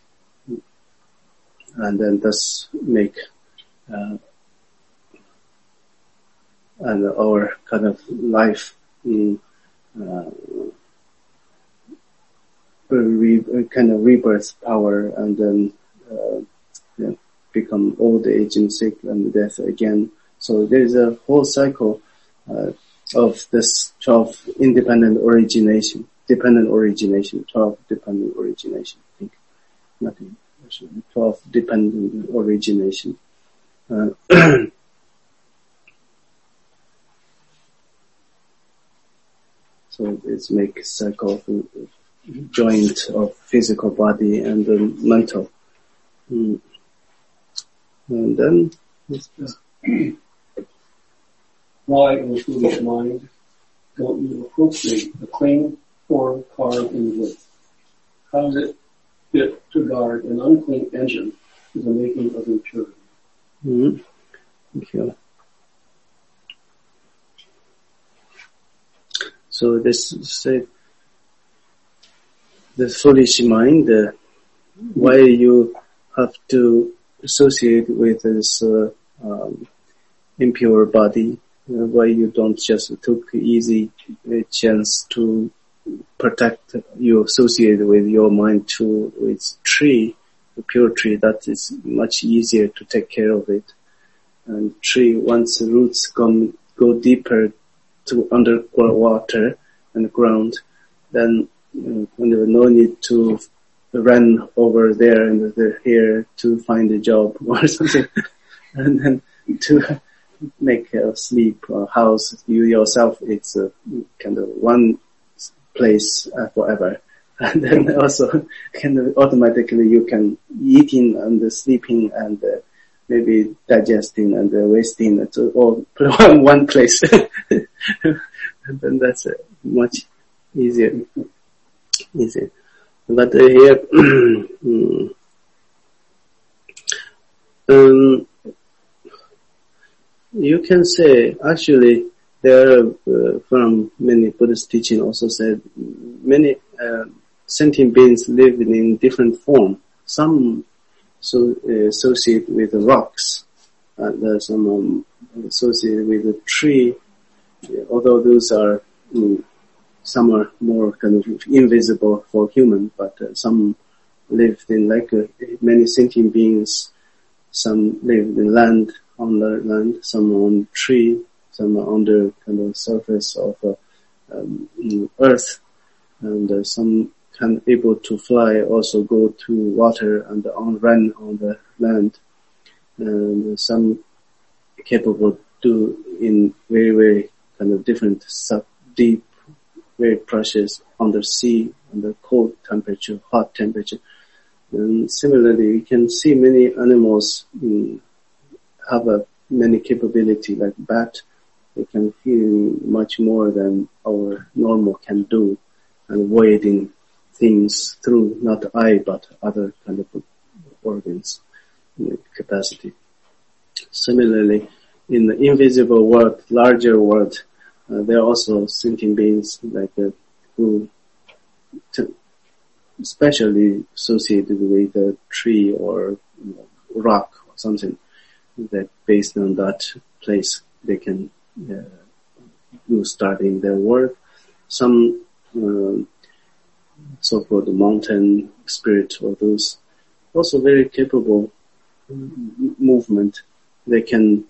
And then thus make and our kind of life kind of rebirth power, and then become old age and sick and death again. So there's a whole cycle of this 12 dependent origination, 12 dependent origination, I think. Nothing. 12 dependent origination. So it's make a cycle of joint of physical body and mental. And then why, O foolish mind, don't you appropriate the clean form carved in wood? How is it fit to guard an unclean engine to the making of impurity? Thank you. So this foolish mind, why you have to associate with this impure body? Why you don't just took easy chance to protect you associated with your mind with tree, the pure tree, that is much easier to take care of it. And tree, once the roots go deeper to underwater and the ground, then there no need to run over there and here to find a job or something, and then to make a sleep or house. You yourself, it's a kind of one place forever, and then also kind of automatically you can eating and sleeping and maybe digesting and wasting it all one place. And then that's much easier. But here, you can say actually there are, from many Buddhist teaching also said, many sentient beings live in different form. Some associate with the rocks, and some associated with the tree, although those are, some are more kind of invisible for human, but some lived in many sentient beings. Some lived in land, on the land, some on tree, some on the kind of surface of earth, and some can able to fly, also go to water and run on the land, and some capable to in very, very kind of different deep, very precious under sea, under cold temperature, hot temperature. And similarly, we can see many animals have many capability, like bat. They can feel much more than our normal can do, and avoiding things through not eye but other kind of organs capacity. Similarly, in the invisible world, larger world, there are also sentient beings who especially associated with a tree or rock or something, that based on that place they can do starting their work. Some so-called mountain spirit, or those also very capable movement. They can,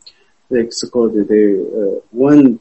one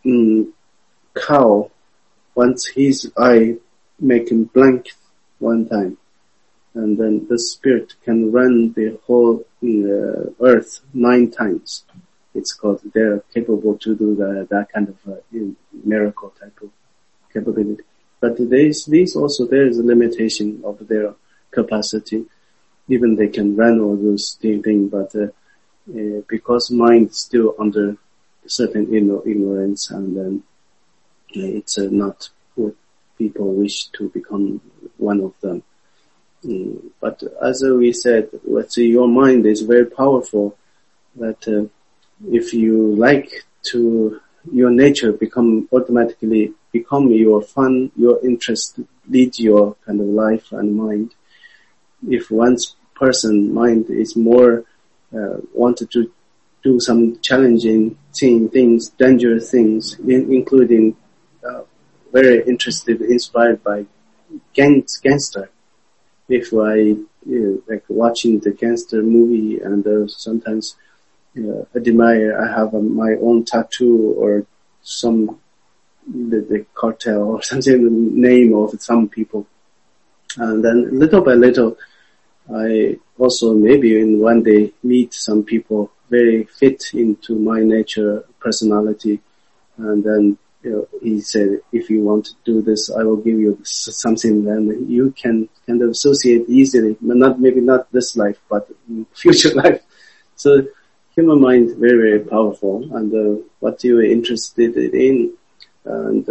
cow, once his eye make him blank one time, and then the spirit can run the whole earth 9 times. It's called, they're capable to do that kind of miracle type of capability. But these also, there is a limitation of their capacity. Even they can run all those things, but because mind is still under certain ignorance, and then it's not what people wish to become one of them. But as we said, let's say your mind is very powerful, that if you like to, your nature automatically become your fun, your interest, lead your kind of life and mind. If one's person mind is more wanted to do some challenging things, dangerous things, including very interested, inspired by gangster. If I like watching the gangster movie, and sometimes admire, I have my own tattoo or some the cartel or something, the name of some people, and then little by little, I also maybe in one day meet some people very fit into my nature, personality, and then he said, if you want to do this, I will give you something, then you can kind of associate easily, but maybe not this life, but future life. So human mind very, very powerful, and what you are interested in, and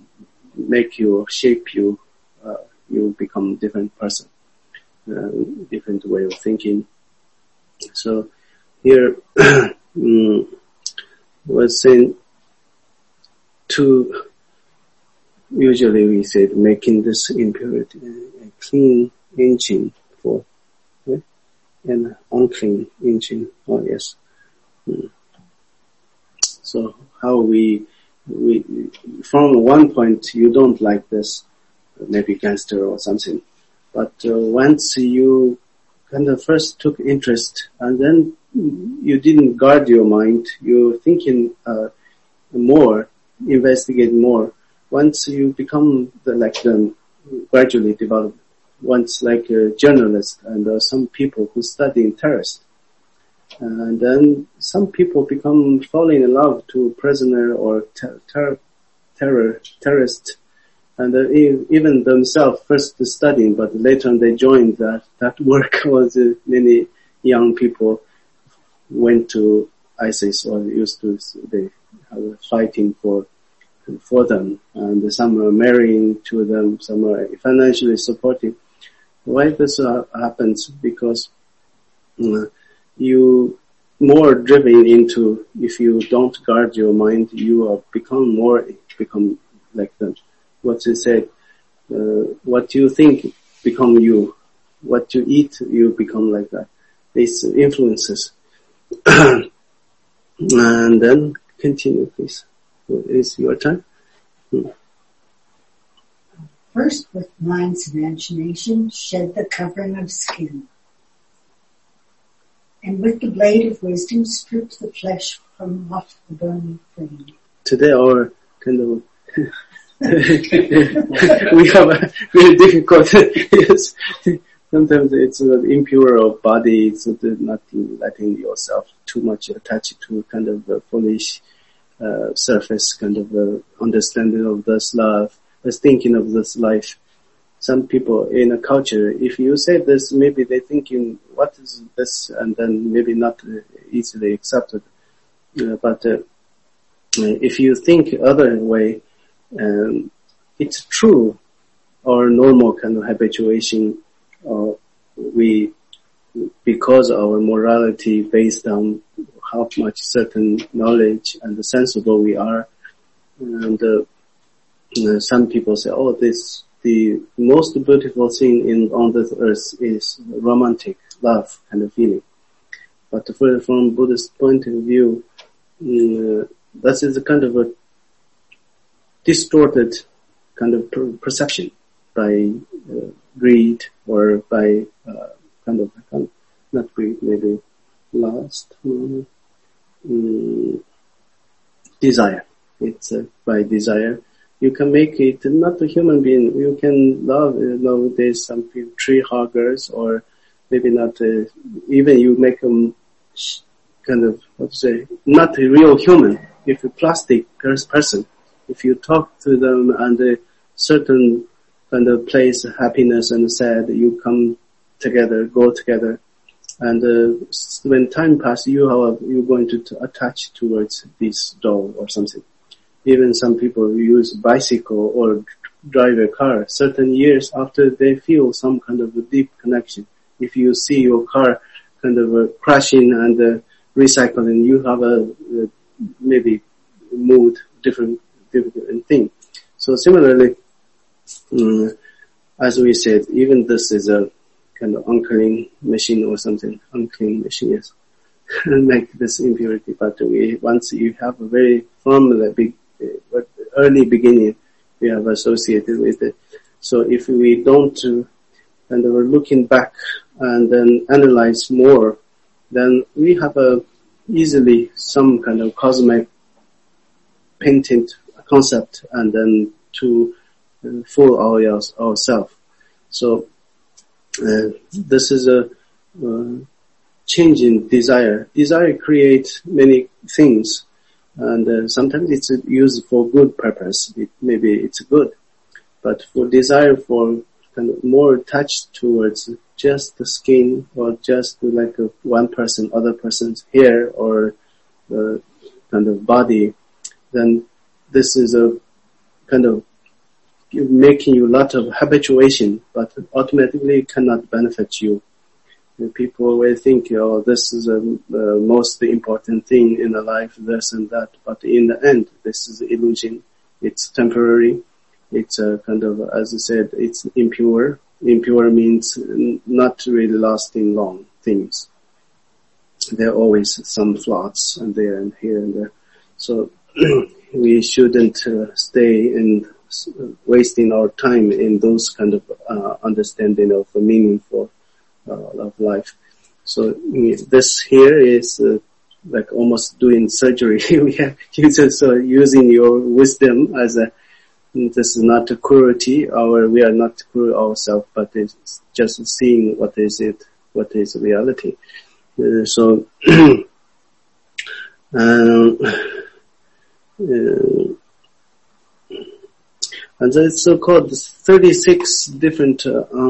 shape you, you become different person, different way of thinking. So here was saying to, usually we said making this impurity a clean engine for, and unclean engine. Oh yes. So how we from one point you don't like this, maybe gangster or something, but once you kind of first took interest, and then you didn't guard your mind, you're thinking more, investigate more. Once you become gradually develop. Once like a journalist, and some people who study in terrorist, and then some people falling in love to prisoner or terrorist, and even themselves first studying, but later on they joined that work. Was many young people went to ISIS, or they are fighting for them, and some are marrying to them, some are financially supporting. Why this happens? Because you more driven into, if you don't guard your mind, you are become like that. What you said, what you think become you. What you eat, you become like that. These influences. And then continue, please. It's your turn. First, with mind's imagination, shed the covering of skin. And with the blade of wisdom, strip the flesh from off the burning frame. Today our kind of we have a very difficult yes. Sometimes it's impure body, it's not letting yourself too much attach to kind of a foolish surface kind of understanding of this love, this thinking of this life. Some people in a culture, if you say this, maybe they thinking, what is this? And then maybe not easily accepted. But if you think other way, it's true. Our normal kind of habituation, because our morality based on how much certain knowledge and sensible we are, and some people say, oh, the most beautiful thing on this earth is romantic love kind of feeling. But from Buddhist point of view, that is a kind of a distorted kind of perception by greed or by not greed, maybe lust, desire. It's by desire. You can make it not a human being. You can love, there's some people, tree huggers, or maybe not, even you make them kind of, not a real human. If a plastic person, if you talk to them and a certain kind of place, happiness and sad, you come together, go together. And when time passes, you're going to attach towards this doll or something. Even some people use bicycle or drive a car. Certain years after, they feel some kind of a deep connection. If you see your car kind of crashing and recycling, you have a maybe mood, different thing. So similarly, as we said, even this is a kind of unclean machine or something. Unclean machine, yes. Make this impurity. But once you have a very firm, big, early beginning, we have associated with it. So if we don't kind of looking back and then analyze more, then we have easily some kind of cosmic painted concept and then to fool ourselves. So this is a change in desire. Desire creates many things, and sometimes it's used for good purpose. Maybe it's good, but for desire for kind of more attached towards just the skin or just like one person, other person's hair or kind of body, then this is a kind of making you a lot of habituation, but ultimately cannot benefit you. People will think, oh, this is the most important thing in the life, this and that. But in the end, this is illusion. It's temporary. It's a kind of, as I said, it's impure. Impure means not really lasting long things. There are always some flaws and there and here and there. So we shouldn't stay in wasting our time in those kind of understanding of the meaningful of life. So this here is like almost doing surgery. We have using your wisdom as this is not a cruelty, we are not cruel ourselves, but it's just seeing what is reality. So and it's so-called 36 different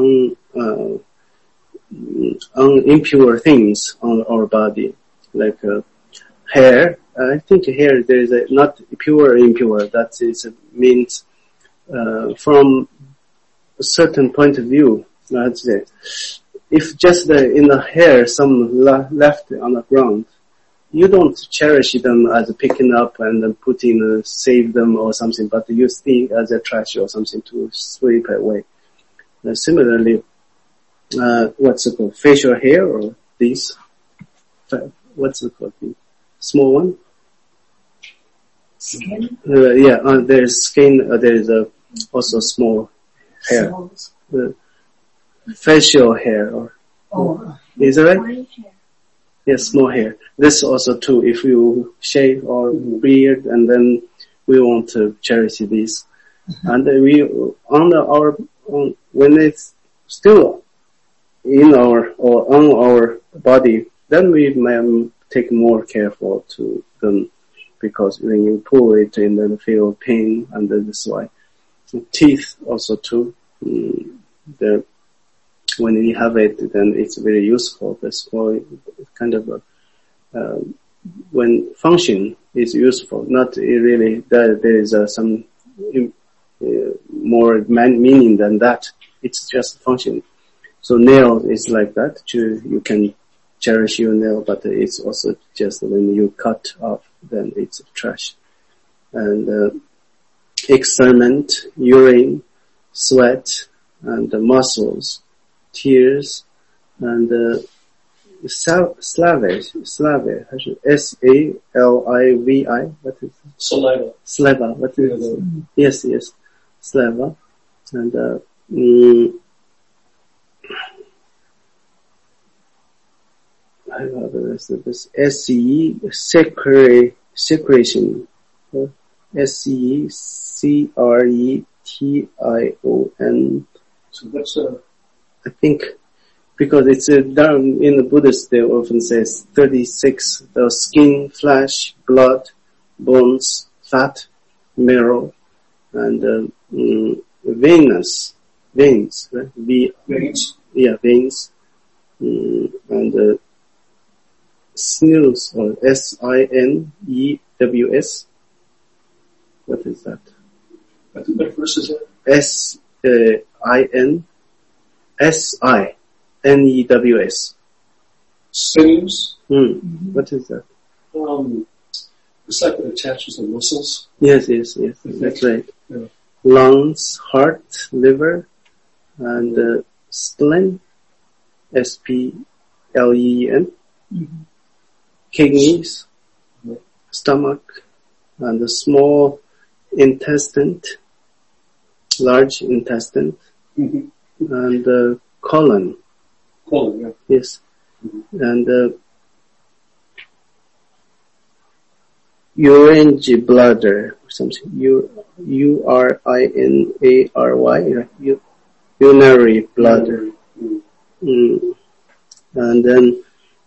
impure things on our body, like hair. I think hair there is not pure or impure. That is means from a certain point of view. Let's say, if just in the hair some left on the ground, you don't cherish them as picking up and then putting, save them or something, but you think as a trash or something to sweep away. Similarly, what's it called? Facial hair or these? What's it called? The small one? Skin? There's skin, there's also small hair. Facial hair, or is that right? Yes, small hair. This also too, if you shave or beard, and then we want to cherish these. And we, when it's still in our, or on our body, then we may take more careful to them, because when you pull it and then feel pain, and that's why. So teeth also too, when you have it, then it's very useful. That's why kind of when function is useful, not really that there is some more meaning than that. It's just function. So nail is like that. You can cherish your nail, but it's also just when you cut off, then it's trash. And excrement, urine, sweat, and muscles, tears, and saliva, S-A-L-I-V-I, what is it? Saliva, what is it? Yes, saliva, and I have the rest of this. S-E, secretion, S-E-C-R-E-T-I-O-N. So what's I think, because it's down in the Buddhist, they often says 36, the skin, flesh, blood, bones, fat, marrow, and veins, right? veins? Yeah, veins, and sinews, or S-I-N-E-W-S. What is that? I think what verse is that? S-I-N-E-W-S. Sinews? What is that? It's like it attaches the muscles. Yes, that's right. Yeah. Lungs, heart, liver, and spleen, S-P-L-E-N, kidneys, stomach, and the small intestine, large intestine, and colon. Colon, yeah. Yes. And urinary bladder, or something. U-R-I-N-A-R-Y, urinary bladder. And then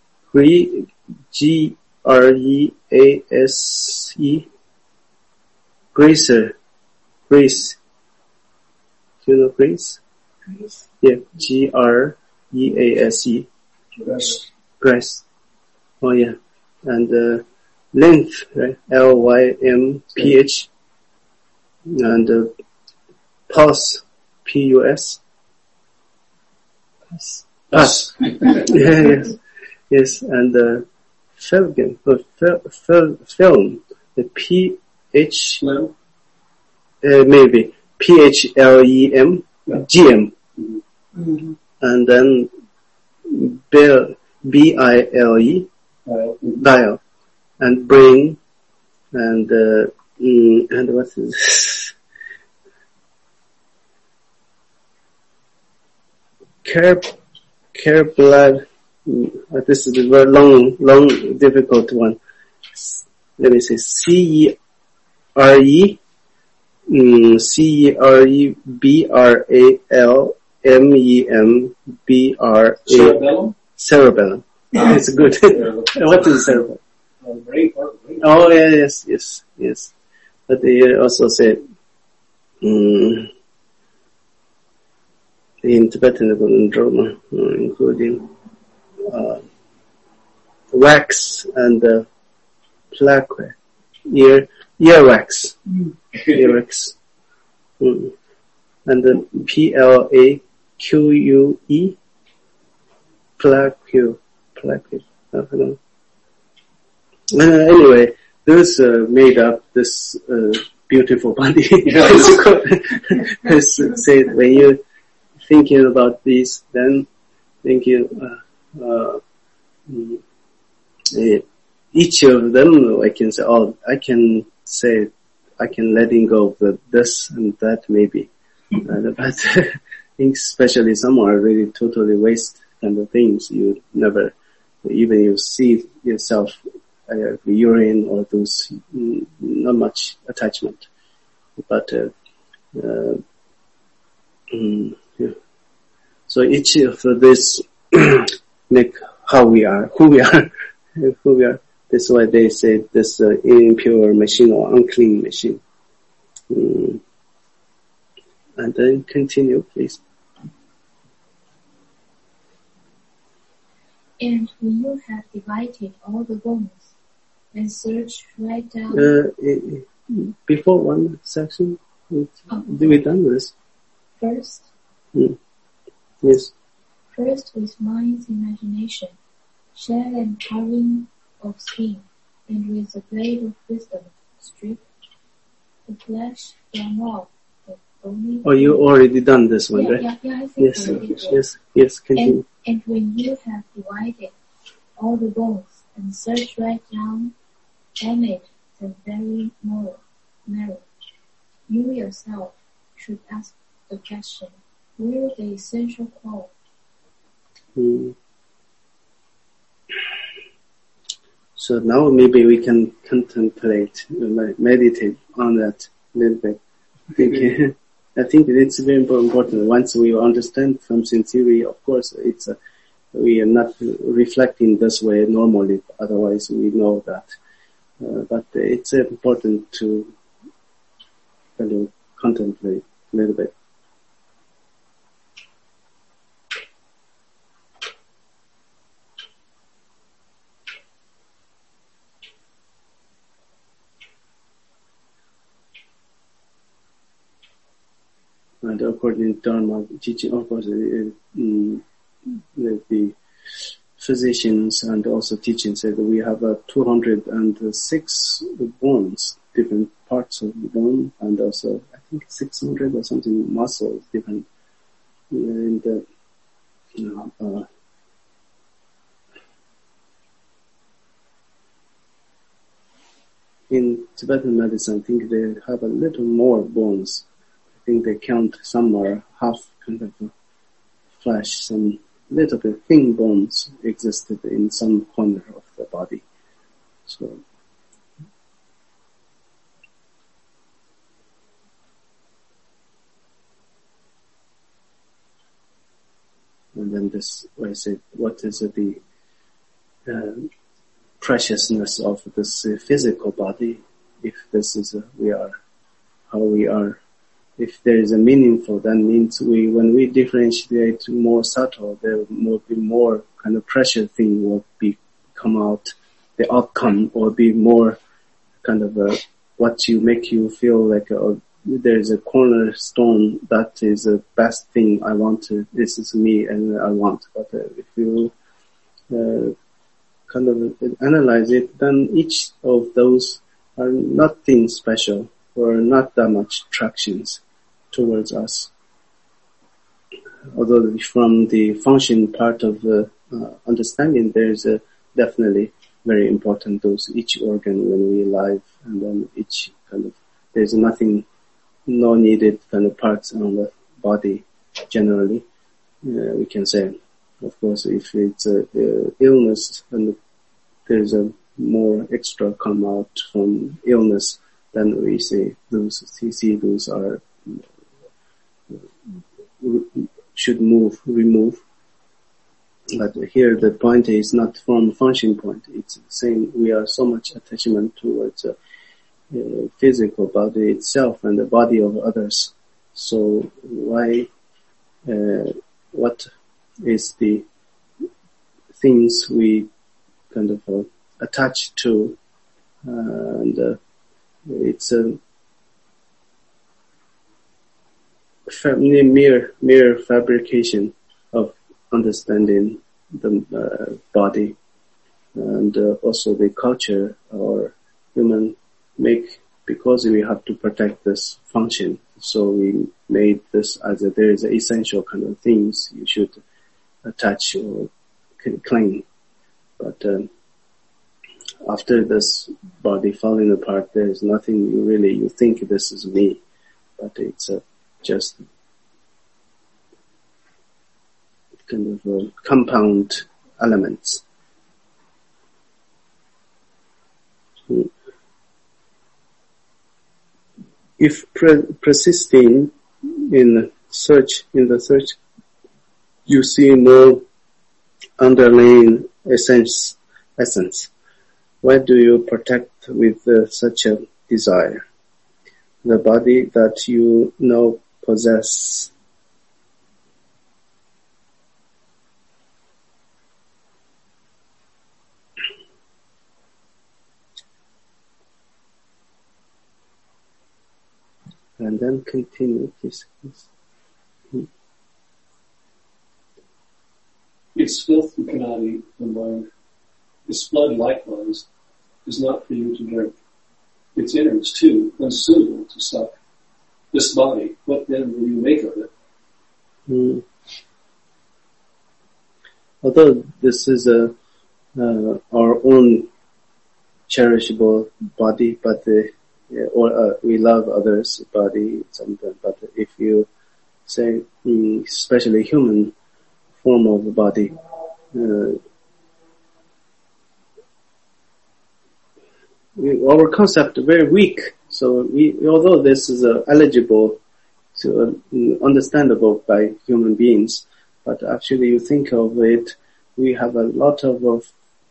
G-R-E-A-S-E, greaser, grease. Do you know grease? Grease. Yeah, G-R-E-A-S-E. Grass. Oh yeah. And lymph, right? L-Y-M-P-H. And pus, P-U-S. Pus. Yes. And film, the P-H, maybe P-H-L-E-M, G-M. And then B-I-L-E, bile, and brain, and what is this? Care blood. This is a very long, difficult one. Let me say C-E-R-E, C-E-R-E-B-R-A-L-M-E-M-B-R-A. Cerebellum. It's good. What is cerebellum? Brain. Oh, yes. But they also say, in Tibetan drama, including wax and plaque, earwax, earwax, and then P-L-A-Q-U-E, plaque, I don't know. Anyway, those made up this beautiful body. As said, when you're thinking about this, then think you, each of them, I can say, I can letting go of this and that maybe. But I think especially some are really totally waste kind of things. You never, even you see yourself, urine or those, not much attachment. But, yeah. So each of this make who we are. That's why they say this impure machine or unclean machine. And then continue, please. And when you have divided all the bones and searched right down... Before one section, do we done this? First? Yes. First with mind's imagination, shell and carving of skin, and with the blade of wisdom, strip the flesh from off the bony... Oh, you already done this one, right? Yeah, I think I did. Yes, continue. And when you have divided all the bones and searched right down, amid the very marrow, you yourself should ask the question, where the essential core? So now maybe we can contemplate, meditate on that a little bit. I think it's very important. Once we understand something theory, of course, we are not reflecting this way normally. Otherwise, we know that. But it's important to kind of contemplate a little bit. And according to Dharma teaching, of course, the physicians and also teaching said that we have 206 bones, different parts of the bone, and also I think 600 or something muscles, different. And in Tibetan medicine, I think they have a little more bones. I think they count some are half kind of flesh, some little bit thin bones existed in some corner of the body. So, and then this, I said, what is the preciousness of this physical body? If this is how we are. If there is a meaningful, that means when we differentiate more subtle, there will be more kind of precious thing will come out, the outcome will be more kind of what you make you feel like there is a cornerstone that is the best thing I want to, this is me and I want. But if you kind of analyze it, then each of those are nothing special or not that much attractions towards us. Although from the function part of understanding, there's definitely very important those each organ when we live, and then each kind of there's nothing, no needed kind of parts on the body generally. We can say, of course, if it's illness and there's a more extra come out from illness, then we say those are should remove. But here the point is not from function point. It's saying we are so much attachment towards physical body itself and the body of others. So why, what is the things we kind of attach to, and it's a mere fabrication of understanding the body. and also the culture or human make, because we have to protect this function. So we made this as there is essential kind of things you should attach or cling. But after this body falling apart, there is nothing you think this is me, but it's just kind of compound elements. If persisting in the search, you see no underlying essence. Why do you protect with such a desire the body that you now possess? And then continue this. Its filth you cannot eat and mind. Its blood likewise is not for you to drink. Its innards too, unsuitable to suck. This body, what then will you make of it? Although this is our own cherishable body, but we love others' body sometimes. But if you say, especially human form of the body, our concept is very weak. So although this is eligible to understandable by human beings, but actually you think of it, we have a lot of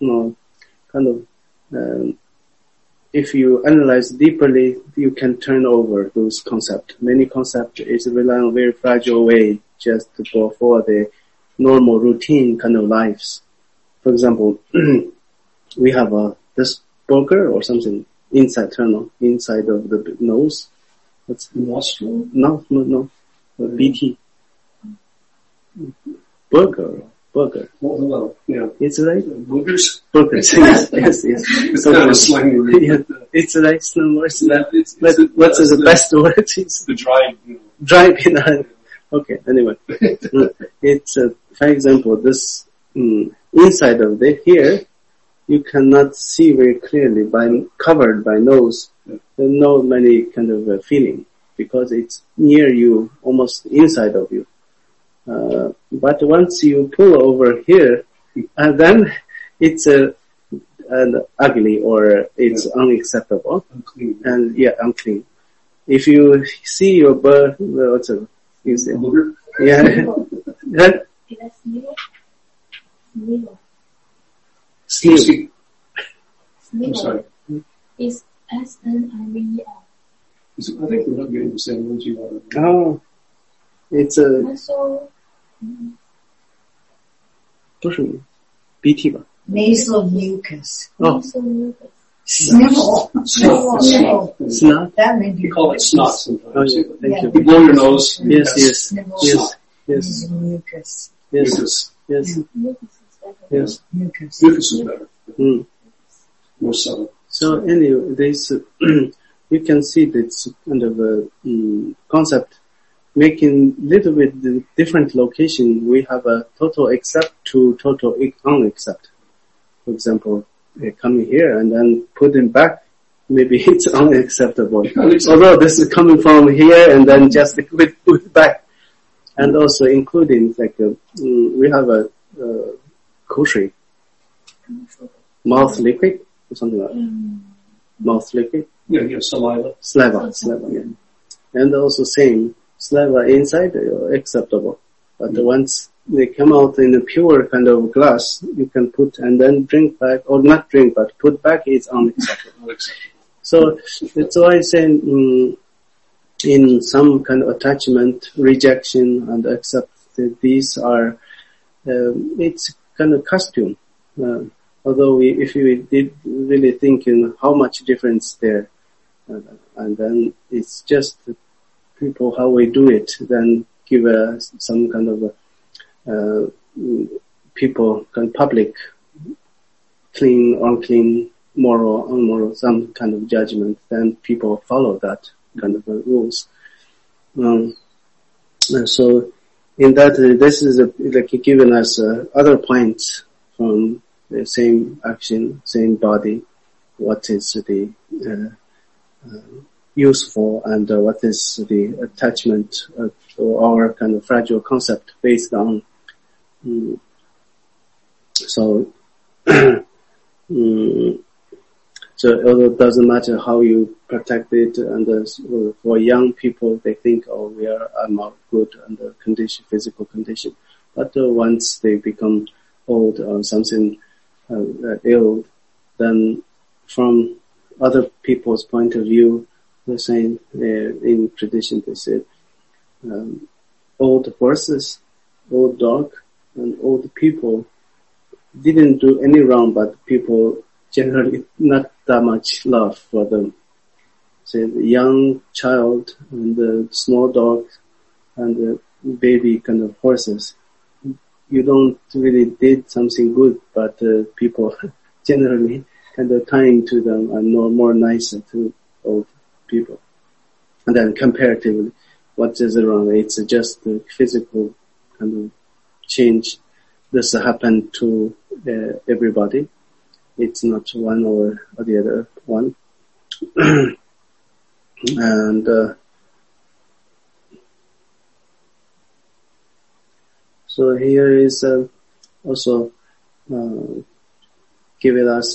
if you analyze deeply, you can turn over those concepts. Many concepts is rely on very fragile way just for the normal routine kind of lives. For example, we have this burger or something inside of the nose. What's nostril? No. BT. Burger. Well, yeah. It's right. Boogers? Boogers. Yes. It's kind of a slang word. Yeah. It's right. No worse. What's the best word? It's the dried. Dried. Okay. Anyway, it's for example, this inside of the here, you cannot see very clearly covered by nose. There's no many kind of feeling because it's near you, almost inside of you. But once you pull over here, then it's an ugly or it's unacceptable. Unclean. And unclean. If you see your bird, what's it? Booger? Yeah. Sneal. I'm sorry. It's S-N-I-V-E-L. I think we're not getting the same words you are. Oh. It's Also, 不是 BT 吧 Nasal mucus. nasal mucus. Snivel. Snot? That may be. You call it snot sometimes. Oh yeah, thank Yeah. you. You blow your nose. Yes. Snivel. Yes. Nasal mucus. Mucus. Yes. Mucus is better. Yes. Mucus. Mucus is better. More subtle. So anyway, this you can see this kind of concept making little bit different location. We have a total accept to total unaccept. For example, coming here and then putting back, maybe it's unacceptable. Although this is coming from here and then just put back. And also including like we have a口水, mouth liquid or something like that. Mouth liquid. Yeah, saliva. Saliva, yeah. And also same, saliva inside acceptable. But once they come out in a pure kind of glass, you can put and then drink back, or not drink, but put back is unacceptable. So that's why I say in some kind of attachment, rejection and accept, these are, it's kind of costume. Although if we did really think in how much difference there, and then it's just people how we do it, then give some kind of people kind of public clean, unclean, moral, unmoral, some kind of judgment, then people follow that kind of rules. And so in that, this is like giving us other points from the same action, same body, what is the useful and what is the attachment to our kind of fragile concept based on. So although it doesn't matter how you protect it, and for young people, they think, I'm not good under physical condition. But once they become old or something ill, then from other people's point of view, they're saying, in tradition they said, old horses, old dog, and old people didn't do any wrong, but people generally not that much love for them. So the young child and the small dog and the baby kind of horses, you don't really did something good, but people generally kind of kind to them and more nicer to old people. And then comparatively, what is wrong? It's just the physical kind of change. This happened to everybody. It's not one or the other one. And so here is also giving us,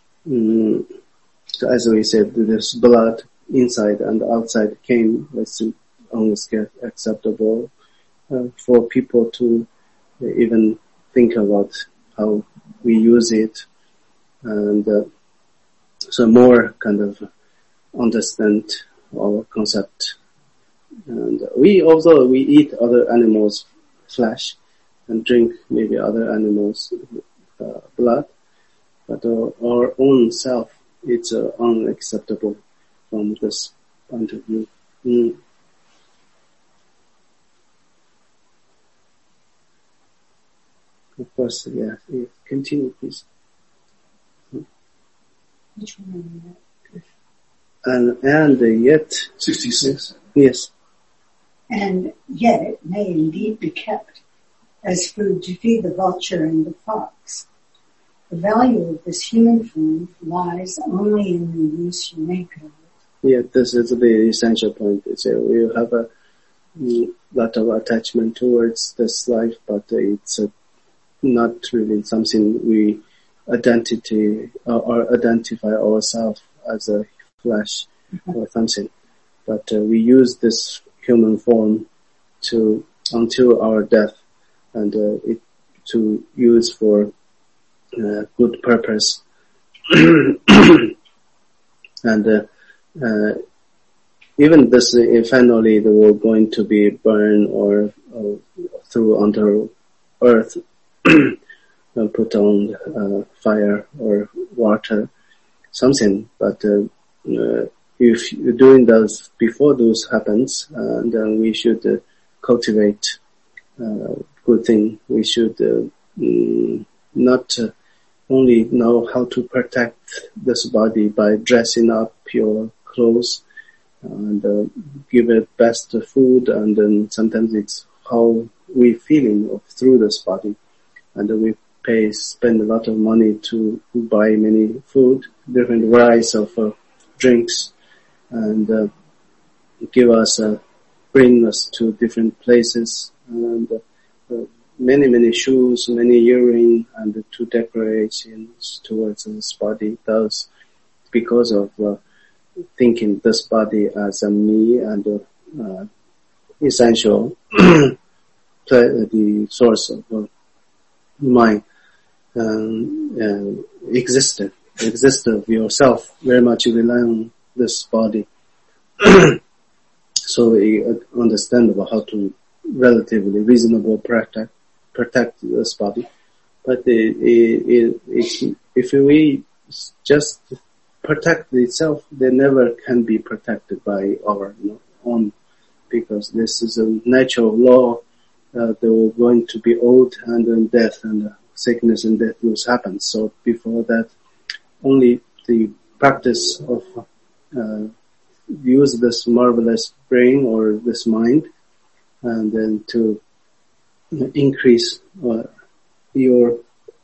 as we said, this blood inside and outside came was almost acceptable for people to even think about how we use it, and so more kind of understand our concept. And although we eat other animals' flesh and drink maybe other animals' blood, but our own self, it's unacceptable from this point of view. Of course, yeah. Continue, please. Which one and yet 66. Yes. And yet it may indeed be kept as food to feed the vulture and the fox. The value of this human form lies only in the use you make of it. Yeah, this is the essential point. We have a lot of attachment towards this life, but it's not really something we identify ourselves as a flesh or something. But we use this human form until our death, and it to use for good purpose. And even this, finally, they were going to be burned or through under earth, put on fire or water, something. But if you're doing those before those happens, then we should cultivate good thing. We should not only know how to protect this body by dressing up your clothes and give it best food, and then sometimes it's how we feeling through this body, and we spend a lot of money to buy many food, different varieties of drinks, and bring us to different places, and many shoes, many earrings, and to decorations towards this body. Thus, because of thinking this body as a me and essential, the source of my existence of yourself, very much rely on this body. So we understand about how to relatively reasonable protect this body. But if we just protect itself, they never can be protected by our own, because this is a natural law. They were going to be old and then death, and sickness and death will happen. So before that, only the practice of use this marvelous brain or this mind, and then to increase your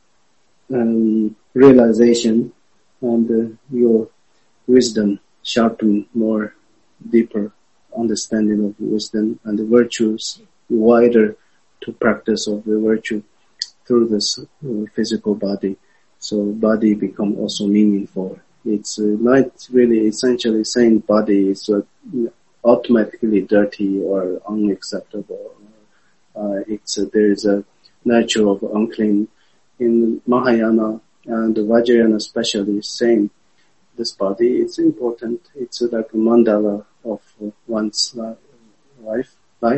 realization and your wisdom, sharpen more deeper understanding of wisdom and the virtues, wider to practice of the virtue through this physical body. So body become also meaningful. It's not really essentially saying body is automatically dirty or unacceptable. There is a nature of unclean in Mahayana and Vajrayana especially. Same, this body is important. It's like a mandala of one's life.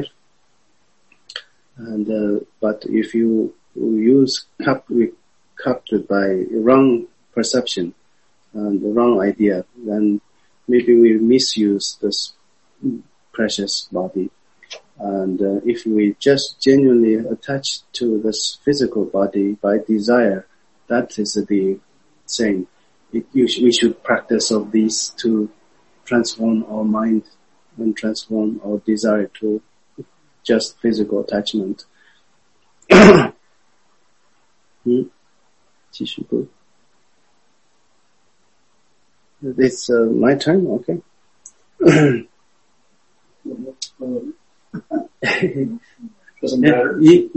And but if you use captured by wrong perception and the wrong idea, then maybe we misuse this precious body. And if we just genuinely attach to this physical body by desire, that is the saying. We should practice of these to transform our mind and transform our desire to just physical attachment. It's my turn, okay. Doesn't matter.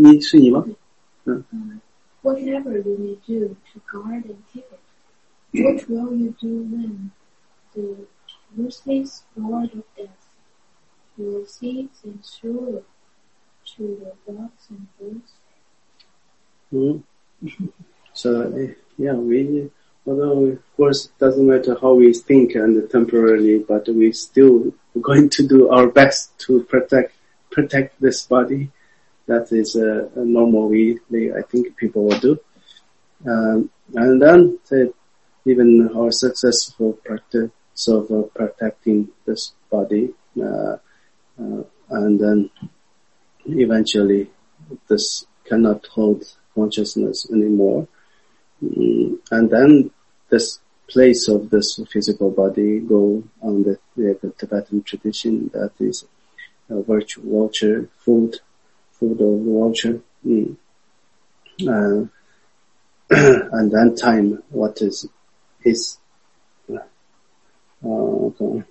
Whatever you may do to guard and keep it, what will you do when the ruthless lord of death will seize and throw it to the dogs and birds? So, although of course it doesn't matter how we think and temporarily, but we still going to do our best to protect this body. That is a normal way I think people will do. And then even our successful practice of protecting this body, and then eventually this cannot hold consciousness anymore. And then this place of this physical body go on the Tibetan tradition, that is virtue vulture, food of the vulture. And then time, what is okay.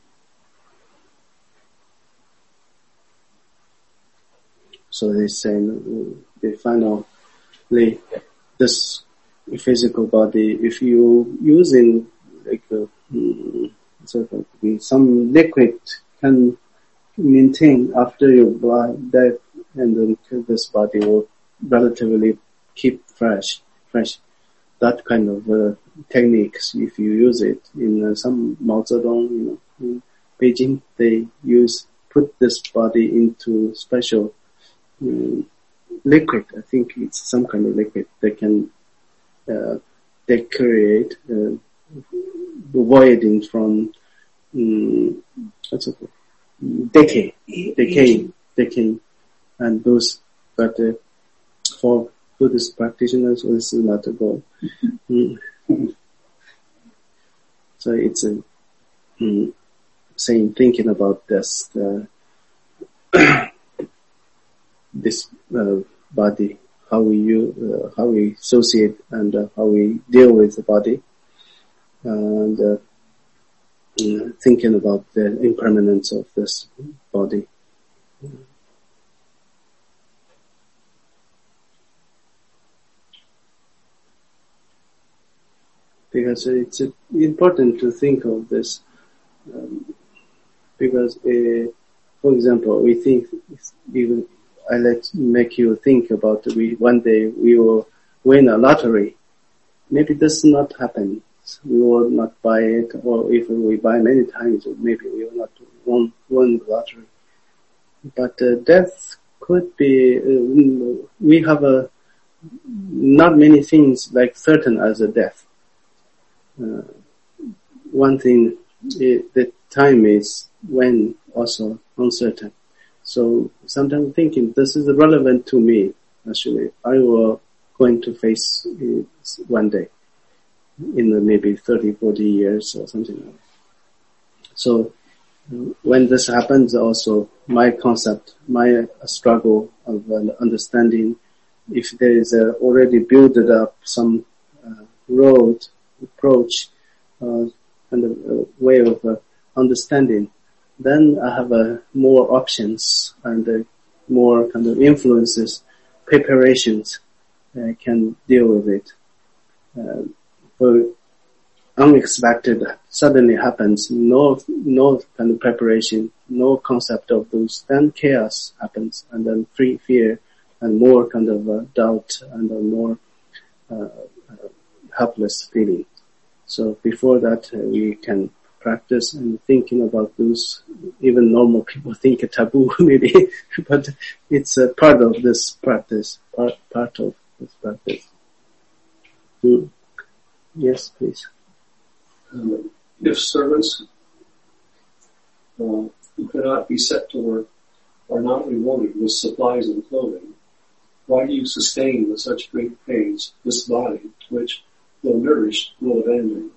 So they say finally this physical body, if you using like some liquid can maintain after your death, and then this body will relatively keep fresh. That kind of techniques, if you use it in some Mao Zedong, in Beijing, they put this body into special liquid. I think it's some kind of liquid. They can decorate avoiding from decay, and those. But for Buddhist practitioners, this is not a goal. So it's thinking about this this body, how we associate and how we deal with the body, and thinking about the impermanence of this body. Because it's important to think of this, because, for example, we think, even I make you think about one day we will win a lottery. Maybe this will not happen. We will not buy it, or if we buy many times, maybe we will not win the lottery. But death could be, we have not many things like certain as a death. One thing, the time is when also uncertain. So sometimes thinking this is relevant to me. Actually, I will going to face one day in maybe 30, 40 years or something like that. So when this happens, also my concept, my struggle of understanding, if there is already built up some road, approach, and a way of understanding, then I have more options and more kind of influences, preparations, can deal with it. For unexpected suddenly happens, no kind of preparation, no concept of those, then chaos happens, and then fear and more kind of doubt and a more helpless feeling. So before that, we can practice and thinking about those. Even normal people think a taboo maybe, but it's a part of this practice, part of this practice. Yes, please. If servants who cannot be set to work are not rewarded with supplies and clothing, why do you sustain with such great pains this body, which, though nourished, will abandon?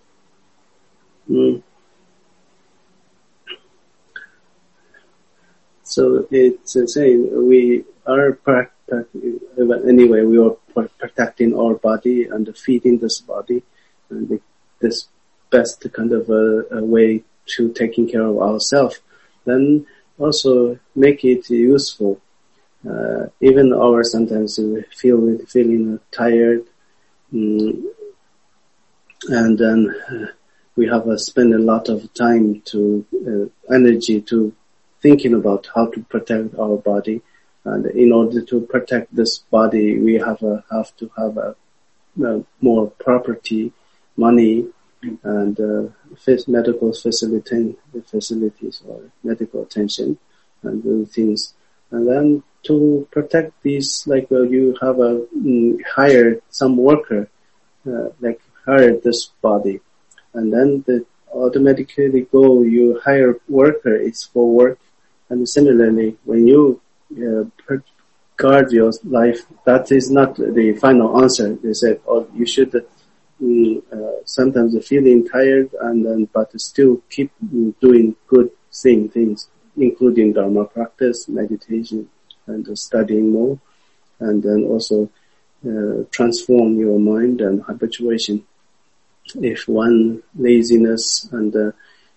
So it's saying we are anyway, we are protecting our body and feeding this body, and this best kind of a way to taking care of ourselves. Then also make it useful. Even sometimes we feeling tired, and then we have spend a lot of time energy to thinking about how to protect our body. And in order to protect this body, we have to have more property, money, and medical facilities or medical attention and those things. And then to protect these, like you have hire some worker, like hire this body, and then automatically you hire worker, it's for work. And similarly, when you guard your life, that is not the final answer. They said, you should sometimes feeling tired but still keep doing good things, including Dharma practice, meditation, and studying more, and then also transform your mind and habituation. If one laziness and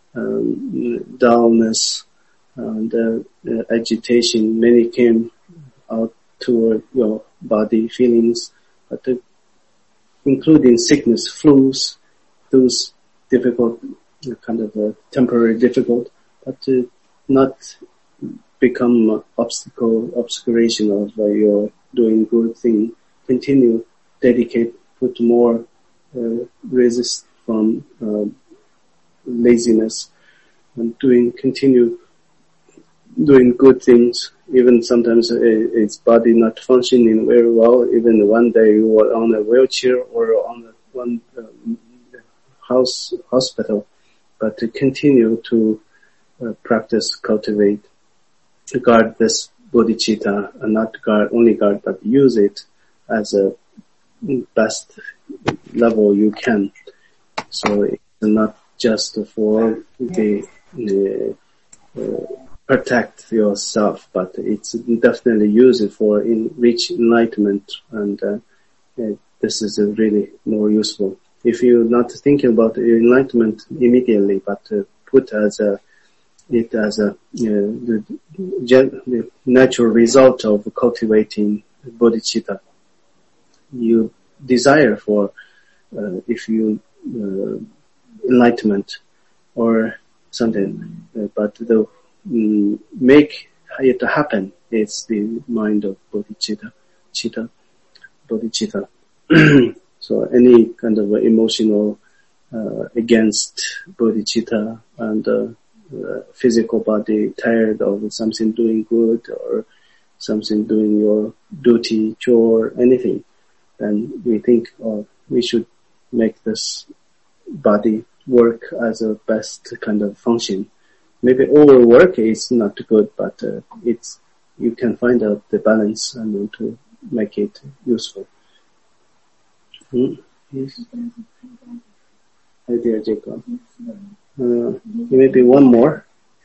dullness and agitation, many came out toward your body feelings, but including sickness, flus, those difficult, kind of temporary difficult, but to not become obscuration of your doing good thing. Continue, dedicate, put more resist from laziness, and continue doing good things. Even sometimes its body not functioning very well. Even one day you are on a wheelchair or on one hospital, but to continue to practice, cultivate, guard this bodhicitta, and not only guard, but use it as a best level you can. So it's not just for the protect yourself, but it's definitely use it for reach enlightenment, and this is really more useful. If you're not thinking about enlightenment immediately, but put the natural result of cultivating bodhicitta, you desire for if you enlightenment or something, but the make it happen, it's the mind of bodhicitta. So any kind of emotional against bodhicitta and physical body tired of something doing good or something doing your duty, chore, anything, then we think we should make this body work as a best kind of function. Maybe overwork is not good, but you can find out the balance and to make it useful. Yes. Hi there, Jacob. Maybe one more.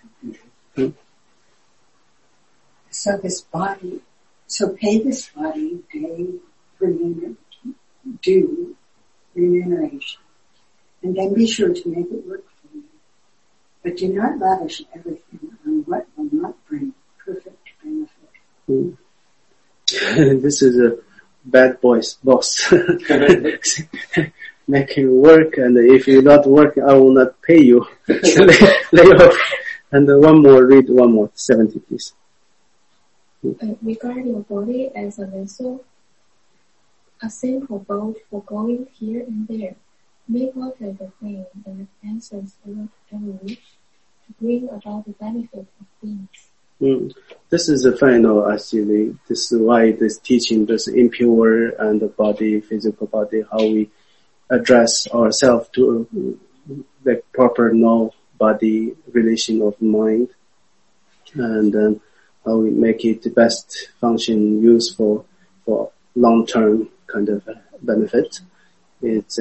So pay this body day for due remuneration, and then be sure to make it work for you. But do not lavish everything on what will not bring perfect benefit. This is a bad boss. Make you work, and if you not work, I will not pay you. lay off. And read one more, 70 please. Regard your body as a vessel, a simple boat for going here and there. Make whatever thing that answers every wish to bring about the benefit of beings. This is the final, actually. This is why this teaching, this impure and the body, physical body, how we address ourselves to the proper no-body relation of mind, and then how we make it the best function, useful for long-term kind of benefit. It's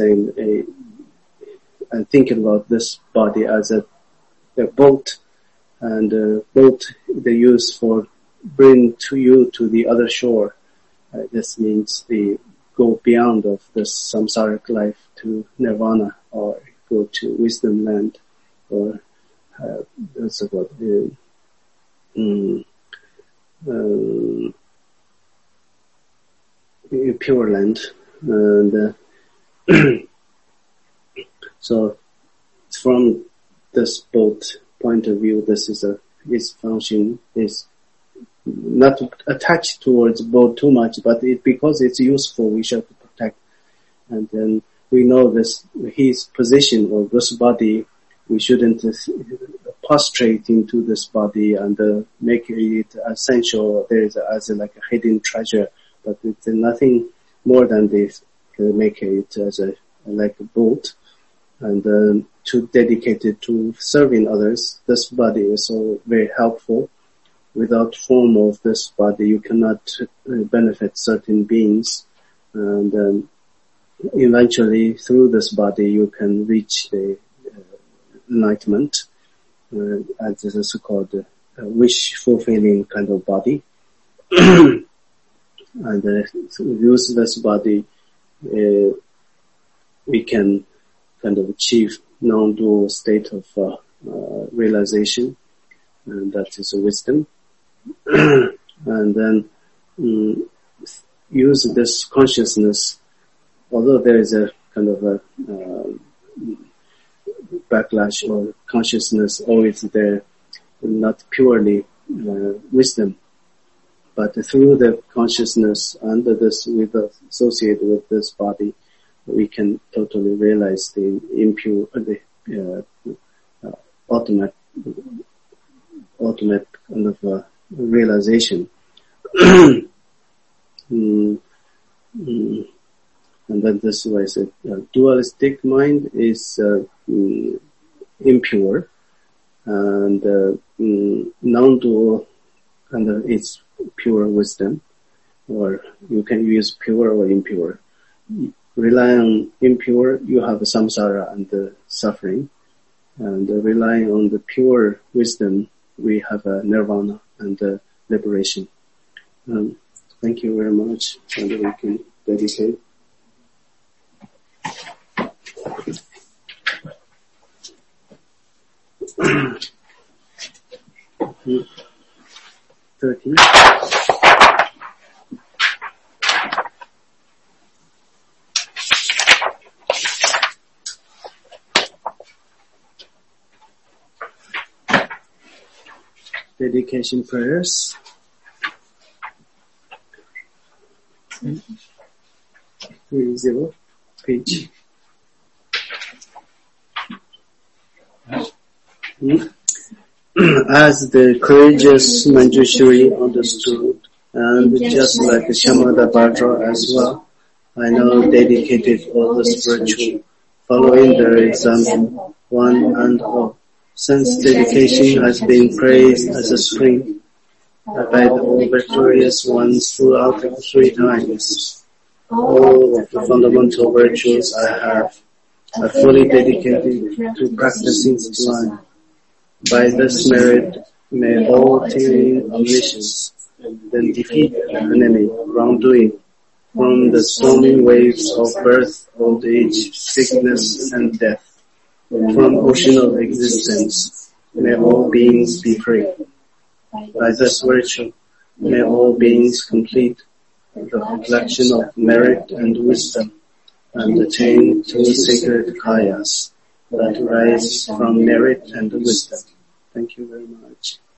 I'm thinking about this body as a boat, and boat they use for bring to you to the other shore. This means they go beyond of this samsaric life to nirvana, or go to wisdom land, or that's about pure land. And so from this boat point of view, this is its function is not attached towards boat too much, but because it's useful, we should protect. And then we know his position or this body, we shouldn't prostrate into this body and make it essential. There is as like a hidden treasure, but it's nothing more than this. Make it as like a boat, and to dedicate it to serving others. This body is so very helpful. Without form of this body, you cannot benefit certain beings, and eventually through this body you can reach the enlightenment, as this is called wish fulfilling kind of body. And use this body, we can kind of achieve non-dual state of realization, and that is wisdom. And then use this consciousness, although there is a kind of a backlash or consciousness always there, not purely wisdom, but through the consciousness and this associated with this body, we can totally realize the impure, ultimate kind of realization. And then this way, dualistic mind is impure, and non-dual kind of it's pure wisdom, or you can use pure or impure. Rely on impure, you have samsara and suffering, and relying on the pure wisdom, we have nirvana and liberation. Thank you very much, and we can dedicate. Dedication prayers. 30, page. As the courageous Manjushri understood, and just like Shamadabhadra as well, I now dedicated all this virtue, following their example, one and all. Since dedication has been praised as a spring by the all victorious ones throughout the 3 times, All of the fundamental virtues I have are fully dedicated to practicing sublime. By this merit, may all attain omniscience, then defeat enemy, wrongdoing, from the stormy waves of birth, old age, sickness, and death. From ocean of existence, may all beings be free. By this virtue, may all beings complete the complexion of merit and wisdom, and attain to sacred kayas that rise from merit and wisdom. Thank you very much.